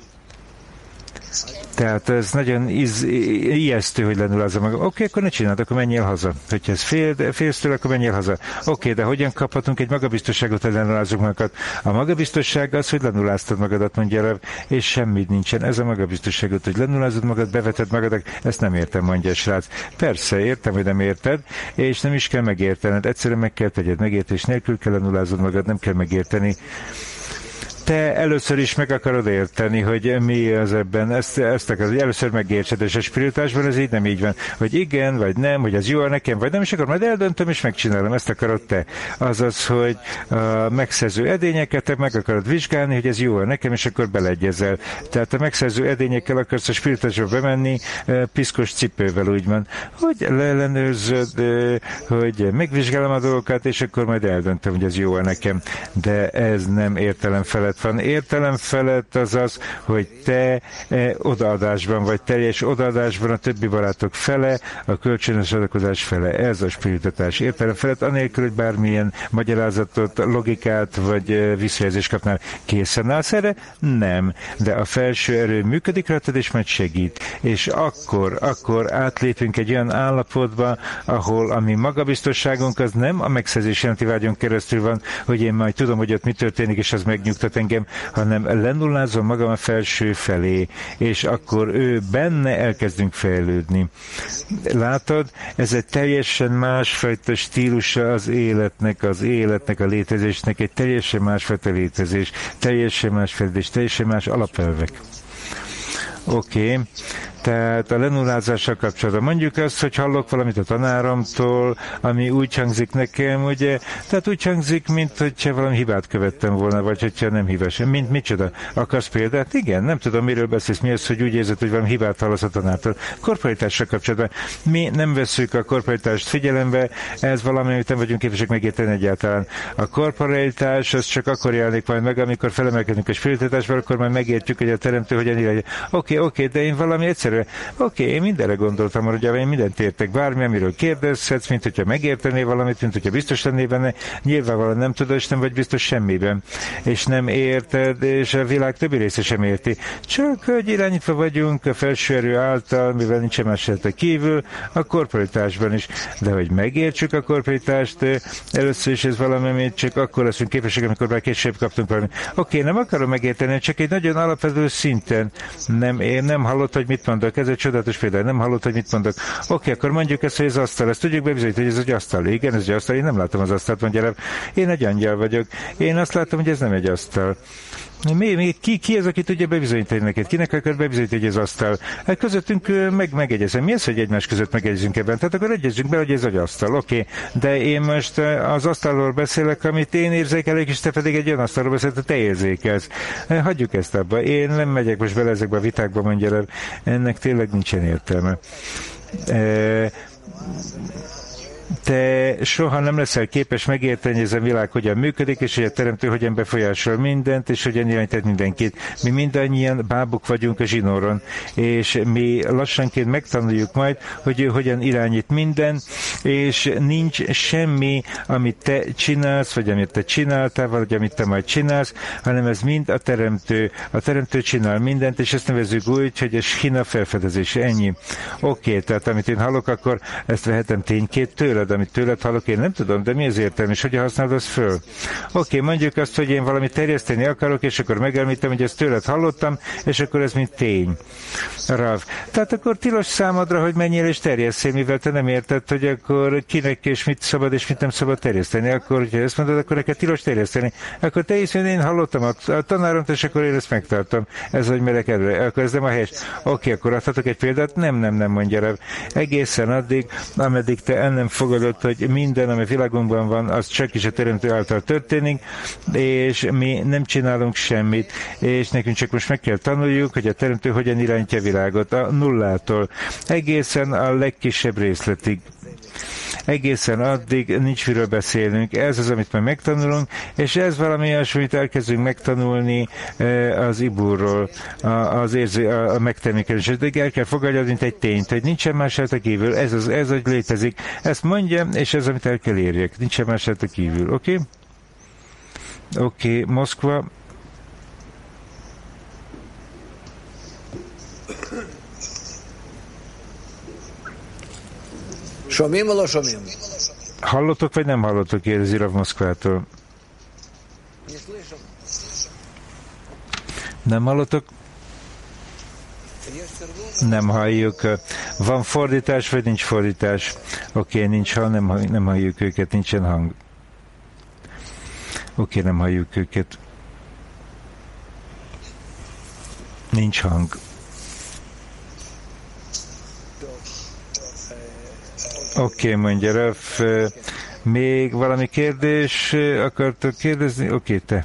Tehát ez nagyon ijesztő, hogy lenullázza magam. Oké, akkor ne csináld, akkor menjél haza. Hogyha ez félsz tőle, akkor menjél haza. Oké, de hogyan kaphatunk egy magabiztosságot, hogy lenullázunk magunkat? A magabiztosság az, hogy lenulláztad magadat, mondja Rav, és semmit nincsen. Ez a magabiztosságot, hogy lenullázod magad, beveted magadat, ezt nem értem, mondja a srác. Persze, értem, hogy nem érted, és nem is kell megértened. Egyszerűen meg kell tegyed, megértés nélkül kell lenullázod magad, nem kell megérteni. Te először is meg akarod érteni, hogy mi az ebben, ezt akarod, hogy először megértsed, és a spiritásban ez így nem így van, hogy igen, vagy nem, hogy az jó nekem, vagy nem, és akkor majd eldöntöm, és megcsinálom, ezt akarod te. Azaz, hogy a megszerző edényeket te meg akarod vizsgálni, hogy ez jó nekem, és akkor beleegyezel. Tehát a megszerző edényekkel akarsz a spiritásba bemenni, piszkos cipővel, úgymond, hogy leellenőrzöd, hogy megvizsgálom a dolgokat, és akkor majd eldöntöm, hogy ez jó nekem. De ez nem értelem felett van. Értelem felett az az, hogy te odaadásban vagy, teljes odaadásban a többi barátok fele, a kölcsönös adakozás fele. Ez a spiritatás. Értelem felett, anélkül, hogy bármilyen magyarázatot, logikát vagy visszajelzést kapnál. Készen állsz erre? Nem. De a felső erő működik rajtad, és majd segít. És akkor átlépünk egy olyan állapotba, ahol a mi magabiztosságunk az nem a megszerzés jelenti vágyon keresztül van, hogy én majd tudom, hogy ott mi történik, és az megnyugtat engem, hanem lenullázom magam a felső felé, és akkor ő benne elkezdünk fejlődni. Látod? Ez egy teljesen másfajta stílusa az életnek, a létezésnek, egy teljesen másfajta létezés, teljesen más fejlődés, teljesen más alapelvek. Oké. Tehát a lenullázással kapcsolatban mondjuk azt, hogy hallok valamit a tanáromtól, ami úgy hangzik nekem, ugye, tehát úgy hangzik, mint hogyha valami hibát követtem volna, vagy hogyha nem hibás. Mint micsoda? Akarsz példát? Igen, nem tudom, miről beszélsz, mi az, hogy úgy érzed, hogy valami hibát hallasz a tanártól. Korporitással kapcsolatban. Mi nem veszük a korporitást figyelembe, ez valami, amit nem vagyunk képesek megérteni egyáltalán. A korporitás az csak akkor jelenik majd meg, amikor felemelkedünk a spiritátásba, akkor már megértjük, hogy a teremtő hogyan irányít. Oké, de én valami egyszerű. Oké, én mindenre gondoltam, hogy én mindent értek, bármi, amiről kérdezhetsz, mint hogyha megértenél valamit, mint hogyha biztos lennél benne, nyilvánvalóan nem tudod, és nem vagy biztos semmiben. És nem érted, és a világ többi része sem érti. Csak, hogy irányítva vagyunk a felső erő által, mivel nincsen más a kívül, a korporitásban is. De hogy megértsük a korporitást, először is ez valami, amit csak akkor leszünk képesek, amikor már később kaptunk valamit. Oké, nem akarom megérteni, csak egy nagyon alapvető szinten. Nem hallott, hogy mit mondok. Ez egy csodálatos példa. Nem hallott, hogy mit mondok. Oké, akkor mondjuk ezt, hogy ez asztal. Ezt tudjuk bebizonyítani, hogy ez egy asztal. Igen, ez egy asztal. Én nem látom az asztalt, mondja el. Én egy angyal vagyok. Én azt látom, hogy ez nem egy asztal. Ki az, aki tudja bebizonyítani neked? Kinek akar bebizonyítani, hogy ez asztal? Hát közöttünk megegyezem. Mi az, hogy egymás között megegyezünk ebben? Tehát akkor egyezünk be, hogy ez egy asztal. Oké. De én most az asztalról beszélek, amit én érzékelek, és te pedig egy olyan asztalról beszélsz, te érzékelsz. Hagyjuk ezt abba. Én nem megyek most bele ezekbe a vitákba, mondja el. Ennek tényleg nincsen értelme. Te soha nem leszel képes megérteni, hogy ez a világ hogyan működik, és hogy a teremtő hogyan befolyásol mindent, és hogyan irányít mindenkit. Mi mindannyian bábuk vagyunk a zsinóron, és mi lassanként megtanuljuk majd, hogy ő hogyan irányít minden, és nincs semmi, amit te csinálsz, vagy amit te csináltál, vagy amit te majd csinálsz, hanem ez mind a teremtő. A teremtő csinál mindent, és ezt nevezzük úgy, hogy a shina felfedezés. Ennyi. Oké, tehát amit én hallok, akkor ezt vehetem tényként tőled, amit tőled hallok, én nem tudom, de mi az értelme, és hogyan használod azt föl? Oké, mondjuk azt, hogy én valamit terjeszteni akarok, és akkor megemlítem, hogy ezt tőled hallottam, és akkor ez mint tény. Rav. Tehát akkor tilos számodra, hogy menjél és terjesszél, mivel te nem érted, hogy akkor kinek és mit szabad és mit nem szabad terjeszteni. Akkor, hogyha ezt mondod, akkor neked tilos terjeszteni. Akkor te is, én hallottam a tanáromtól, és akkor én ezt megtartom. Ez, hogy merek előre. Akkor ez nem a helyes. Oké, akkor adhatok egy példát? Nem, mondja Rav. Egészen addig, ameddig te el nem fogadod, hogy minden, ami világunkban van, az csak is a teremtő által történik, és mi nem csinálunk semmit, és nekünk csak most meg kell tanuljuk, hogy a teremtő hogyan irányítja a világot a nullától egészen a legkisebb részletig. egészen addig nincs miről beszélnünk. Ez az, amit majd megtanulunk, és ez valami olyasmit elkezdünk megtanulni az iburról, a megtermékenység. De el kell fogadni, mint egy tényt, hogy nincsen más rajta kívül. Ez, hogy létezik. Ezt mondjam, és ez, amit el kell érjek. Nincsen más rajta kívül. Oké? Oké, Moszkva.
Somim vagy somim?
Hallottok, vagy nem hallottok, kérdezi Rav Moszkvától? Nem hallottok? Nem halljuk. Van fordítás, vagy nincs fordítás? Oké, nincs hang, nem halljuk őket, nincsen hang. Oké, nem halljuk őket. Nincs hang. Oké, mondja Rav. Még valami kérdés akartok kérdezni? Oké, te.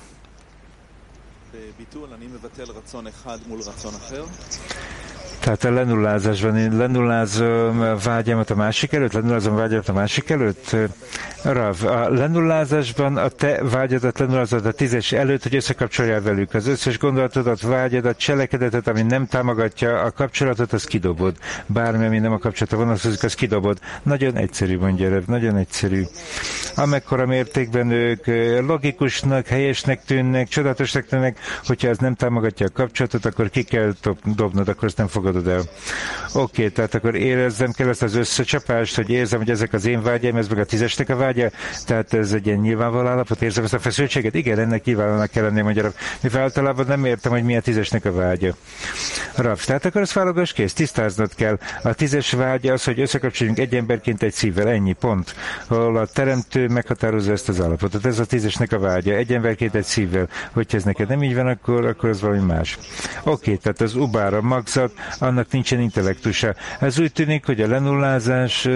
Tehát a lenullázásban én lenullázom vágyamat a másik előtt? Lenullázom vágyamat a másik előtt? Rav, a lenullázásban a te vágyadat lenullázod a 10-es előtt, hogy összekapcsoljál velük. Az összes gondolatodat, vágyadat, cselekedetet, ami nem támogatja a kapcsolatot, az kidobod. Bármi, ami nem a kapcsolata vonatkozik, az kidobod. Nagyon egyszerű, mondja Rav, nagyon egyszerű. Amekkora mértékben ők logikusnak, helyesnek tűnnek, csodálatosnak tűnnek, hogyha ez nem támogatja a kapcsolatot, akkor ki kell dobnod, akkor ezt nem fogadod el. Oké, tehát akkor érezzem kell ezt az összecsapást, hogy érzem, hogy ezek az én vágyaim, ez meg a 10-esnek a vágya, tehát ez egy ilyen nyilvánvaló állapot, érzem ezt a feszültséget? Igen, ennek nyilvánvalóan kell lenni, mondja Rav. Mivel általában nem értem, hogy mi a 10-esnek a vágya. Rav, tehát akkor ezt válogass kész, tisztáznod kell. A 10-es vágya az, hogy összekapcsoljunk egy emberként egy szívvel, ennyi pont. Ahol a teremtő meghatározza ezt az állapotot. Ez a 10-esnek a vágya, egy emberként egy szívvel. Hogyha ez neked nem így van, akkor ez valami más. Oké, tehát az ubára magzat, annak nincsen intellektusa. Ez úgy tűnik, hogy a lenullázás,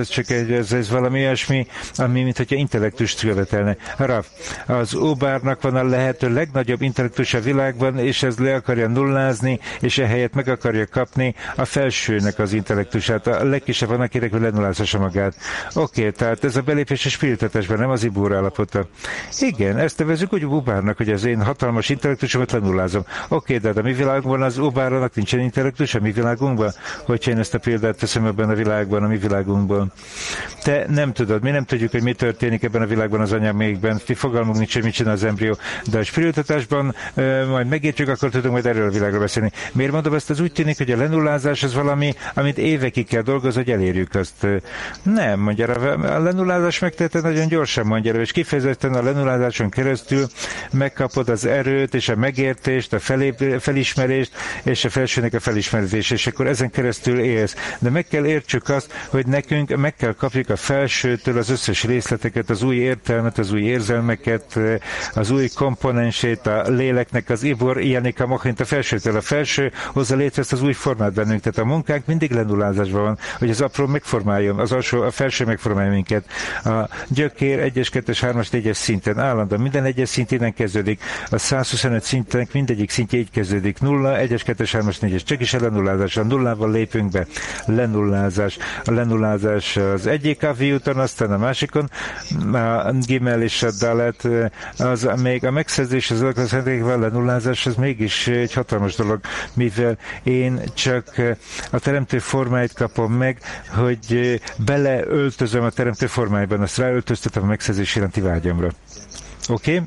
ez valami olyasmi, ami mint hogyha intellektust követelne. Rav, az ubárnak van a lehető legnagyobb intellektus a világban, és ez le akarja nullázni, és ehelyett meg akarja kapni a felsőnek az intellektusát. A legkisebb van, akinek lenullázhassa magát. Oké, tehát ez a belépés a spiritatásban, nem az ibúr állapota. Igen, ezt nevezzük úgy ubárnak, hogy az én hatalmas intellektusomat lenullázom. Oké, de a mi világunkban az ubárnak nincsen intellektus a mi világunkban, hogyha én ezt a példát teszem ebben a világban, a mi világunkban. Te nem tudod, mi nem tudjuk, hogy mi történik ebben a világban az anyagmékben, mi fogalmunk nincs, hogy mit csinál az embrió, de a spiritatásban majd megértjük, akkor tudunk majd erről a világról beszélni. Miért mondom ezt? Az úgy tűnik, hogy a lenullázás az valami, amit évekig kell dolgozni, hogy elérjük azt. Nem, mondja, a lenullázás megteheted nagyon gyorsan, mondja, és kifejezetten a lenullázáson keresztül megkapod az erőt és a megértést, a felismerést és a felsőnek a felismerést, és akkor ezen keresztül élsz. De meg kell értsük azt, hogy nekünk meg kell kapjuk a felsőtől az összes részleteket, az új értelmet, az új érzelmeket, az új komponensét, a léleknek, az ibor, ilyenik a mochint a felsőtől. A felső hozza létre ezt az új formát bennünk. Tehát a munkánk mindig lenullázásban van, hogy az apró megformáljon, a felső megformálja minket. A gyökér 1-es, 2-es, 3-as, 4-es szinten állandóan minden egyes szint innen kezdődik. A 125 szintenek mindegyik szintje így kezdődik. 0, 1-es, 2-es, 3-as, 4-es. Csak is a lenullázás. A nullával lépünk be. Lenullázás. A lenullázás az egyik avi úton, aztán a másikon, a Gimel és a Dalet, az még a megszerzés az a lenullázás, az mégis egy hatalmas dolog, mivel én csak a teremtő formáit kapom meg, hogy beleöltözöm a teremtő formájában, azt ráöltöztetem a megszerzés iránti vágyamra. Oké?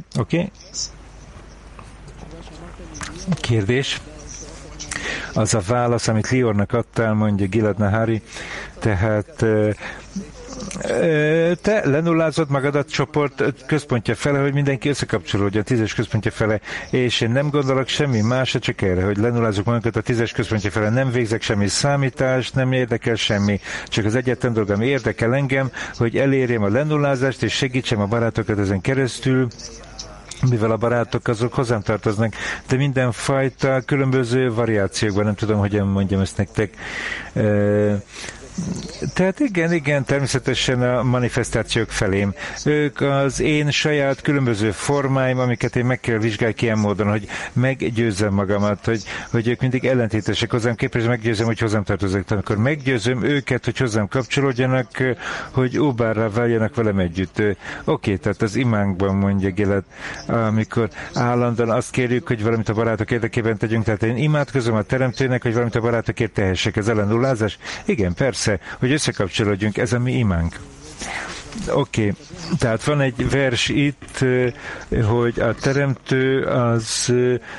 Kérdés? Az a válasz, amit Liornak adtál, mondja Gilad Nahari, tehát te lenullázod magadat csoport központja fele, hogy mindenki összekapcsolódjon, 10-es központja fele, és én nem gondolok semmi másra, csak erre, hogy lenullázok magunkat a 10-es központja fele, nem végzek semmi számítást, nem érdekel semmi, csak az egyetlen dolog, ami érdekel engem, hogy elérjem a lenullázást, és segítsem a barátokat ezen keresztül, mivel a barátok azok hozzám tartoznak, de mindenfajta különböző variációkban, nem tudom, hogyan mondjam ezt nektek, Tehát igen, természetesen a manifestációk felém. Ők az én saját különböző formáim, amiket én meg kell vizsgálni ilyen módon, hogy meggyőzzem magamat, hogy ők mindig ellentétesek hozzám képest, meggyőzem, hogy hozzám tartoznak. Amikor meggyőzöm őket, hogy hozzám kapcsolódjanak, hogy óbárrá váljanak velem együtt. Oké, tehát az imánkban mondja Gilad, amikor állandóan azt kérjük, hogy valamit a barátok érdekében tegyünk, tehát én imádkozom a Teremtőnek, hogy valamit a barátokért tehessek. Ez ellenullázás? Igen, persze, hogy összekapcsolódjunk, ez a mi imánk. Oké, tehát van egy vers itt, hogy a Teremtő az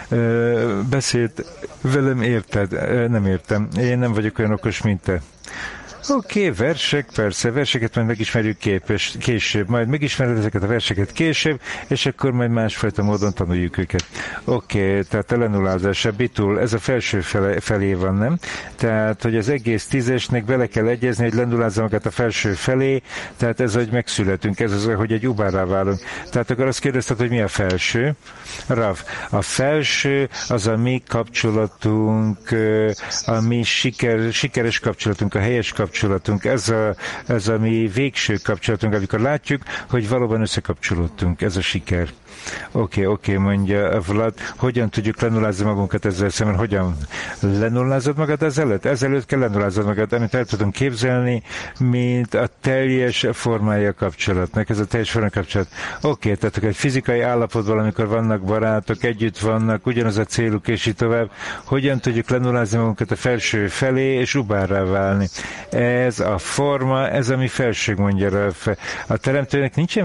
beszélt velem, érted? Nem értem. Én nem vagyok olyan okos, mint te. Oké, versek, persze, verseket majd megismerjük később, majd megismered ezeket a verseket később, és akkor majd másfajta módon tanuljuk őket. Oké, tehát ellenullázás, a bitul, ez a felső felé van, nem? Tehát, hogy az egész 10-esnek bele kell egyezni, hogy lenullázza magát a felső felé, tehát ez, hogy megszületünk, ez az, hogy egy ubárrá válunk. Tehát akkor azt kérdezted, hogy mi a felső? Rav, a felső az a mi kapcsolatunk, a mi sikeres kapcsolatunk, a helyes kapcsolatunk, ez a mi végső kapcsolatunk, amikor látjuk, hogy valóban összekapcsolódtunk, ez a siker. Oké, mondja Vlad, hogyan tudjuk lenullázni magunkat ezzel szemben? Hogyan lenullázod magad ezelőtt? Ezelőtt kell lenullázod magad, amit el tudom képzelni, mint a teljes formája kapcsolatnak, ez a teljes formája kapcsolat. Oké, tehát egy fizikai állapotban, amikor vannak barátok, együtt vannak, ugyanaz a céluk, és így tovább, hogyan tudjuk lenullázni magunkat a felső felé, és ubárrá válni? Ez a forma, ez a mi felsőg, mondja a Teremtőnek nincsen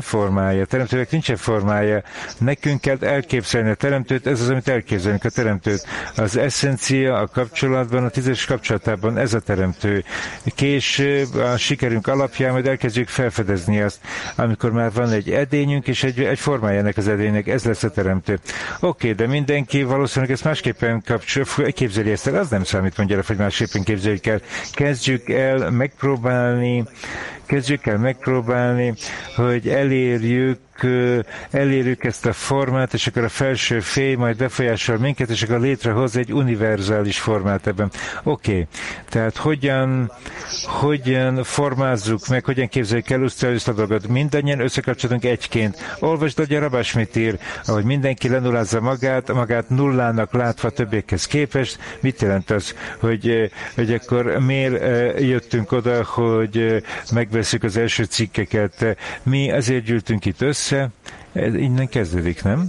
formája, nekünk kell elképzelni a Teremtőt, ez az, amit elképzelünk a Teremtőt. Az eszencia a kapcsolatban, a 10-es kapcsolatában ez a Teremtő. Később a sikerünk alapján majd elkezdjük felfedezni azt, amikor már van egy edényünk, és egy formája ennek az edénynek, ez lesz a Teremtő. Oké, de mindenki valószínűleg ezt másképpen képzeli ezt el, az nem számít, mondja, hogy másképpen képzeljük el. Kezdjük el megpróbálni, hogy elérjük ezt a formát, és akkor a felső fény majd befolyásol minket, és akkor létrehoz egy univerzális formát ebben. Oké, tehát hogyan formázzuk meg, hogyan képzeljük el ezt a dolgot. Mindannyian összekapcsolunk egyként. Olvasd, hogy a Rabás mit ír, ahogy mindenki lenullázza magát nullának látva többiekhez képest. Mit jelent az, hogy akkor miért jöttünk oda, hogy megveszük az első cikkeket? Mi azért gyűltünk itt össze, ez innen kezdődik, nem?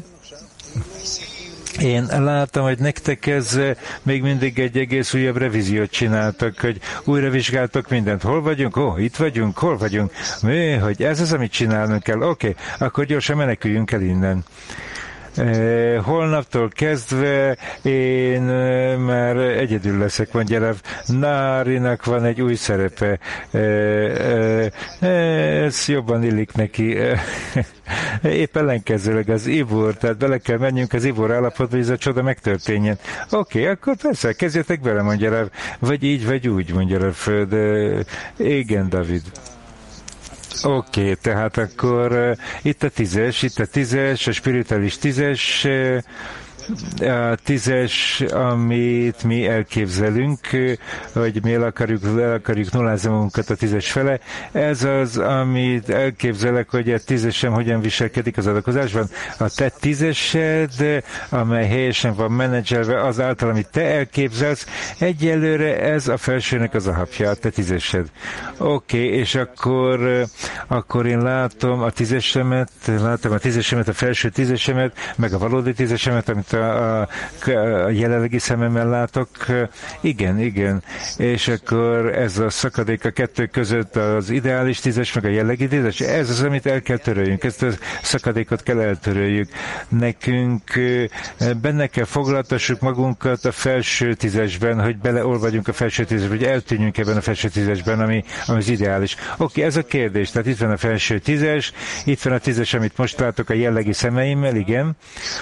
Én láttam, hogy nektek ez még mindig egy egész újabb revíziót csináltak, hogy újra vizsgáltok mindent. Hol vagyunk? Itt vagyunk? Hol vagyunk? Hogy ez az, amit csinálnunk kell? Oké, akkor gyorsan meneküljünk el innen. Holnaptól kezdve én már egyedül leszek, mondja Rav. Nárinak van egy új szerepe. Ez jobban illik neki. Épp ellenkezőleg az Ivor, tehát bele kell menjünk az Ivor állapotba, hogy ez a csoda megtörténjen. Oké, akkor persze, kezdjetek bele, mondja Rav. Vagy így, vagy úgy, mondja Rav. De igen, David. Oké, tehát akkor itt a 10-es, a spirituális 10-es, a 10-es, amit mi elképzelünk, hogy mi el akarjuk nullázni magunkat a 10-es fele, ez az, amit elképzelek, hogy a 10-esem hogyan viselkedik az adakozásban. A te 10-esed, amely helyesen van menedzselve azáltal, amit te elképzelsz, egyelőre ez a felsőnek az alapja, a te 10-esed. Oké, és akkor én látom a 10-esemet, a felső 10-esemet, meg a valódi 10-esemet, amit a jelenlegi szememmel látok. Igen. És akkor ez a szakadék a kettő között az ideális 10-es, meg a jellegi 10-es, ez az, amit el kell töröljünk. Ezt a szakadékot kell eltöröljük. Nekünk benne kell foglaltassuk magunkat a felső 10-esben, hogy beleolvadjunk a felső 10-esben, hogy eltűnjünk ebben a felső 10-esben, ami az ideális. Oké, ez a kérdés. Tehát itt van a felső 10-es, itt van a 10-es, amit most látok a jellegi szemeimmel, igen.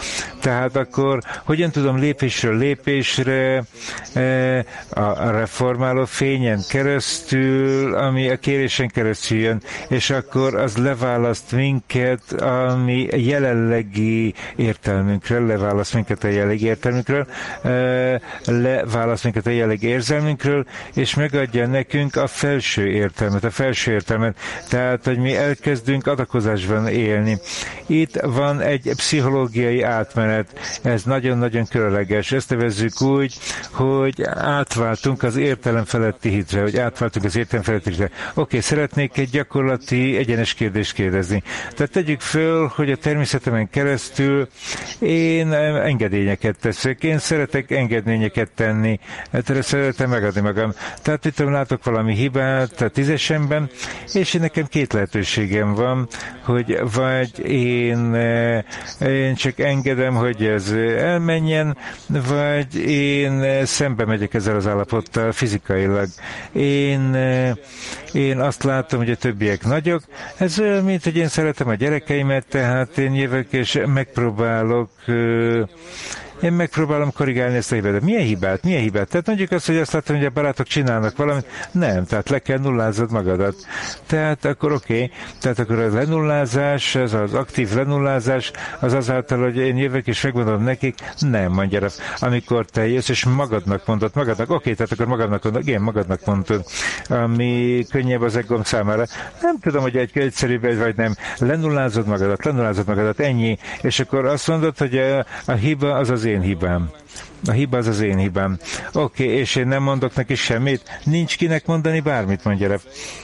Tehát akkor hogyan tudom lépésről lépésre a reformáló fényen keresztül, ami a kérésen keresztül jön, és akkor az leválaszt minket, ami jelenlegi értelmünkről, leválaszt minket a jelenlegi értelmünkről, leválaszt minket a jelenlegi érzelmünkről, és megadja nekünk a felső értelmet, tehát, hogy mi elkezdünk adakozásban élni. Itt van egy pszichológiai átmenet, ez nagyon-nagyon különleges. Ezt nevezzük úgy, hogy átváltunk az értelem feletti hitre, Oké, szeretnék egy gyakorlati egyenes kérdést kérdezni. Tehát tegyük föl, hogy a természetemen keresztül én engedményeket teszek. Én szeretek engedményeket tenni. Szeretem megadni magam. Tehát itt látok valami hibát a 10-esemben, és nekem két lehetőségem van, hogy vagy én csak engedem, hogy ez elmenjen, vagy én szembe megyek ezzel az állapottal fizikailag. Én azt látom, hogy a többiek nagyok. Ez olyan, mint hogy én szeretem a gyerekeimet, tehát én jövök és megpróbálom korrigálni ezt a hibát. Milyen hibát? Tehát mondjuk azt, hogy azt látom, hogy a barátok csinálnak valamit. Nem, tehát le kell nullázod magadat. Tehát akkor oké. Tehát akkor a lenullázás, ez az aktív lenullázás, az azáltal, hogy én jövök és megmondom nekik, nem, mondja, amikor te jössz, és magadnak, oké, tehát akkor magadnak mondod, ami könnyebb az egóm számára. Nem tudom, hogy egyszerűbb vagy nem. Lenullázod magadat, ennyi. És akkor azt mondod, hogy a hiba az én hibám. A hiba az én hibám. Oké, és én nem mondok neki semmit? Nincs kinek mondani bármit, mondja.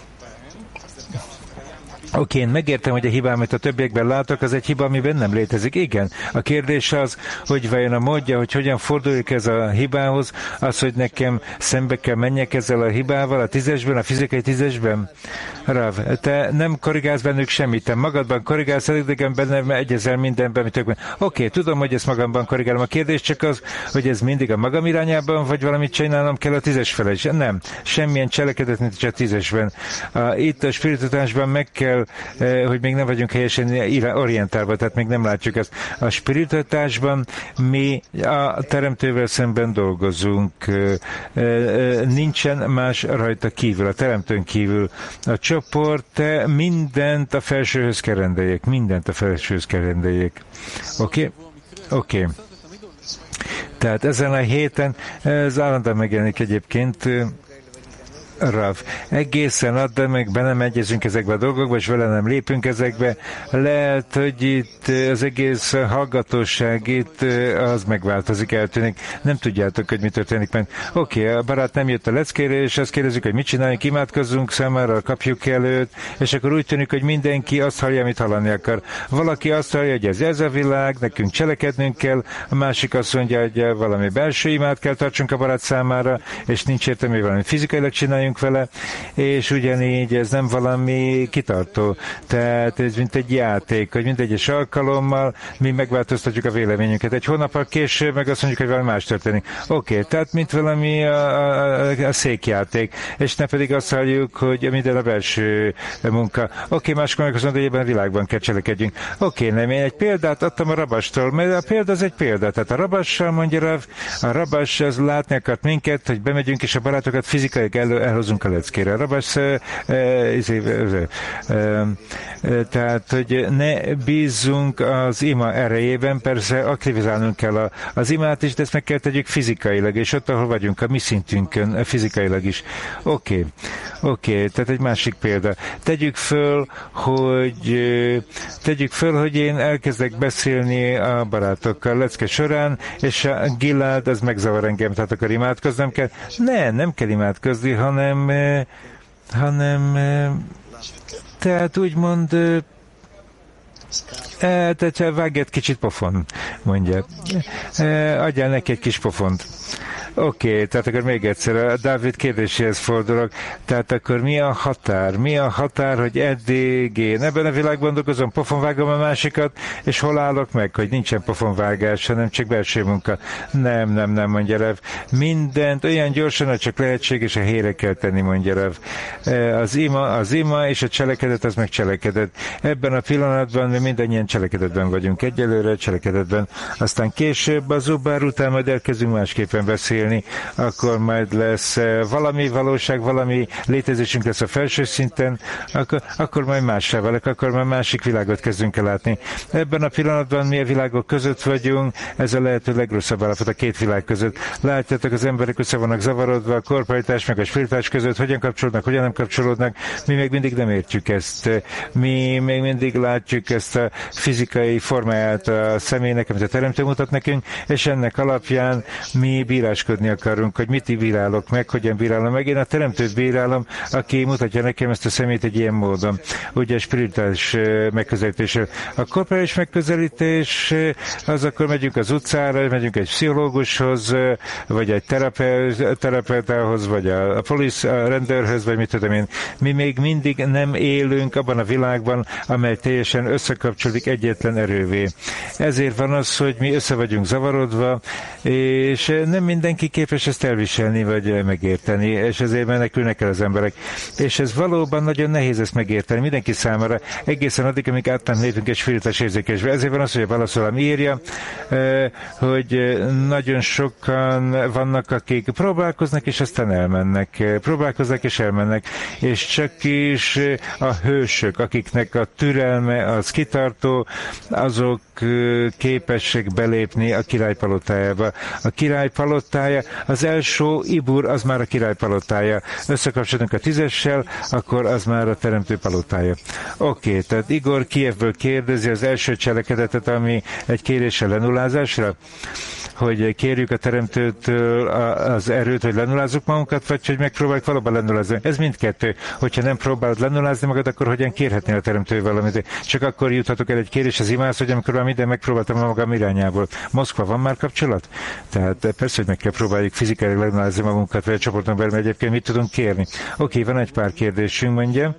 Oké, én megértem, hogy a hiba, amit a többiekben látok, az egy hiba, amiben nem létezik. Igen. A kérdés az, hogy vajon a módja, hogy hogyan forduljak ez a hibához, az, hogy nekem szembe kell menjek ezzel a hibával, a 10-esben, a fizikai 10-esben. Rav, te nem korrigálsz bennük semmit, te magadban korrigálsz, idegenben egyezel mindenben, amit tökben. Oké, tudom, hogy ezt magamban korrigálom. A kérdés csak az, hogy ez mindig a magam irányában, vagy valamit csinálnom kell a 10-es fele is. Nem, semmilyen cselekedet, mint csak a 10-esben. Itt a spiritutásban meg kell, hogy még nem vagyunk helyesen orientálva, tehát még nem látjuk ezt. A spiritutásban mi a teremtővel szemben dolgozunk. Nincsen más rajta kívül, a teremtőn kívül. A csoport mindent a felsőhöz kell rendeljék. Oké. Tehát ezen a héten ez állandóan megjelenik egyébként, Rav, egészen addig meg be nem egyezünk ezekbe a dolgokba, és vele nem lépünk ezekbe. Lehet, hogy itt az egész hallgatóság itt az megváltozik, eltűnik. Nem tudjátok, hogy mi történik meg. Oké, a barát nem jött a leckére, és azt kérdezzük, hogy mit csináljunk, imádkozzunk számára, kapjuk el őt, és akkor úgy tűnik, hogy mindenki azt hallja, amit hallani akar. Valaki azt hallja, hogy ez a világ, nekünk cselekednünk kell, a másik azt mondja, hogy valami belső imát kell tartsunk a barát számára, és nincs értelme, hogy valami fizikailag csináljunk vele, és ugyanígy ez nem valami kitartó. Tehát ez mint egy játék, hogy mindegyes alkalommal mi megváltoztatjuk a véleményünket. Egy hónappal később meg azt mondjuk, hogy valami más történik. Oké, tehát mint valami a székjáték, és ne pedig azt halljuk, hogy minden a belső munka. Oké, máskor meg azt mondja, hogy ebben a világban kell cselekedjünk. Oké, nem, én egy példát adtam a rabastól, mert a példa az egy példa. Tehát a rabassal mondja Rav, a rabas az látni akart minket, hogy bemegyünk, és a barátokat fizikailag elhozunk a leckére. A rabas tehát, hogy ne bízzunk az ima erejében, persze aktivizálnunk kell az imát is, de ezt meg kell tegyük fizikailag, és ott, ahol vagyunk, a mi szintünkön, fizikailag is. Oké, tehát egy másik példa. Tegyük föl, hogy én elkezdek beszélni a barátokkal lecke során, és a Gilad, az megzavar engem, tehát akkor imádkoznom kell. Nem kell imádkozni, hanem tehát úgymond tehát vágj egy kicsit pofon, mondja. Adjál neki egy kis pofont. Oké, tehát akkor még egyszer a Dávid kérdéséhez fordulok. Tehát akkor mi a határ? Mi a határ, hogy eddig én ebben a világban dolgozom, pofonvágom a másikat, és hol állok meg, hogy nincsen pofonvágás, hanem csak belső munka. Nem, mondja Rev. Mindent olyan gyorsan, hogy csak lehetséges, a helyre kell tenni, mondja Rev. Az ima, és a cselekedet, az meg cselekedet. Ebben a pillanatban mi mindannyian cselekedetben vagyunk. Egyelőre cselekedetben. Aztán később az Zubár után majd elkezdünk másképpen beszélni, akkor majd lesz valami valóság, valami létezésünk lesz a felső szinten, akkor majd mássá válok, akkor majd másik világot kezdünk el látni. Ebben a pillanatban mi a világok között vagyunk, ez a lehető legrosszabb állapot a két világ között. Látjátok, az emberek össze vannak zavarodva, a korporatás meg a spiritás között, hogyan kapcsolódnak, hogyan nem kapcsolódnak, mi még mindig nem értjük ezt. Mi még mindig látjuk ezt a fizikai formáját a személynek, amit a Teremtő mutat nekünk, és ennek alapján mi bíráskodni akarunk, hogy mit bírálok meg, hogyan bírálom meg. Én a Teremtőt bírálom, aki mutatja nekem ezt a szemét egy ilyen módon. Ugye spirituális megközelítésről. A korporális megközelítés, az akkor megyünk az utcára, megyünk egy pszichológushoz, vagy egy terapeutához, vagy a rendőrhöz, vagy mit tudom én. Mi még mindig nem élünk abban a világban, amely teljesen összekapcsolódik egyetlen erővé. Ezért van az, hogy mi össze vagyunk zavarodva, és nem mindenki képes ezt elviselni, vagy megérteni, és ezért menekülnek el az emberek. És ez valóban nagyon nehéz ezt megérteni mindenki számára, egészen addig, amíg át nem lépünk egy spirituális érzékelésbe. Ezért van az, hogy a válaszolám írja, hogy nagyon sokan vannak, akik próbálkoznak, és aztán elmennek. Próbálkoznak, és elmennek. És csak is a hősök, akiknek a türelme az kitartó, azok képesek belépni a király palotájába. A király palotája, az első Ibur, az már a király palotája. Összekapcsolunk a 10-essel, akkor az már a Teremtő palotája. Oké, tehát Igor Kijevből kérdezi az első cselekedetet, ami egy kérés a lenullázásra, hogy kérjük a Teremtőtől az erőt, hogy lenullázzuk magunkat, vagy hogy megpróbáljuk valóban lenullázni. Ez mindkettő. Hogyha nem próbálod lenullázni magad, akkor hogyan kérhetnél a Teremtő valamit? Csak akkor juthatok el egy kérés az imához, hogy amikor már minden megpróbáltam magam irányából. Moszkva, van már kapcsolat? Tehát persze, hogy meg kell próbáljuk fizikailag lenullázni magunkat, vagy a csoporton belül, mert egyébként mit tudunk kérni? Oké, van egy pár kérdésünk, mondja,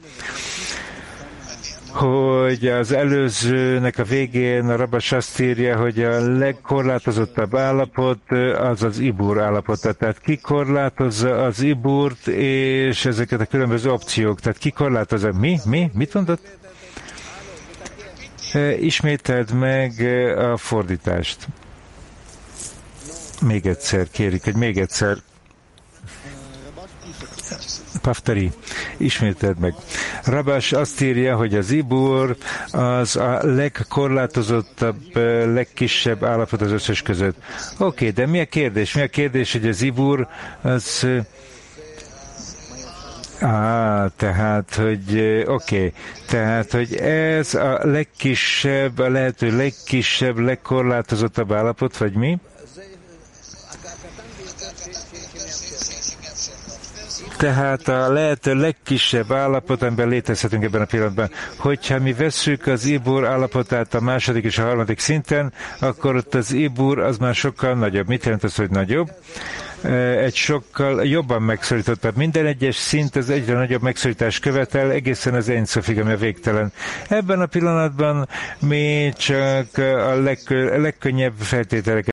hogy az előzőnek a végén a Rabas azt írja, hogy a legkorlátozottabb állapot az az Ibur állapota. Tehát ki korlátozza az Iburt és ezeket a különböző opciók. Tehát ki korlátozza? Mi? Mit mondott? Ismételd meg a fordítást. Még egyszer kérjük, hogy még egyszer. Paftari, ismételd meg. Rabás azt írja, hogy az Ibur az a legkorlátozottabb, legkisebb állapot az összes között. Oké, de mi a kérdés? Mi a kérdés, hogy az Ibur az... tehát, hogy ez a legkisebb, a lehető legkisebb, legkorlátozottabb állapot, vagy mi? Tehát a lehető legkisebb állapot, amiben létezhetünk ebben a pillanatban. Hogyha mi vesszük az Ibur állapotát a második és a harmadik szinten, akkor ott az Ibur az már sokkal nagyobb. Mit jelent az, hogy nagyobb? Egy sokkal jobban megszorítottabb. Minden egyes szint az egyre nagyobb megszorítást követel, egészen az Ein Szofig, ami a végtelen. Ebben a pillanatban mi csak a legkönnyebb feltételeket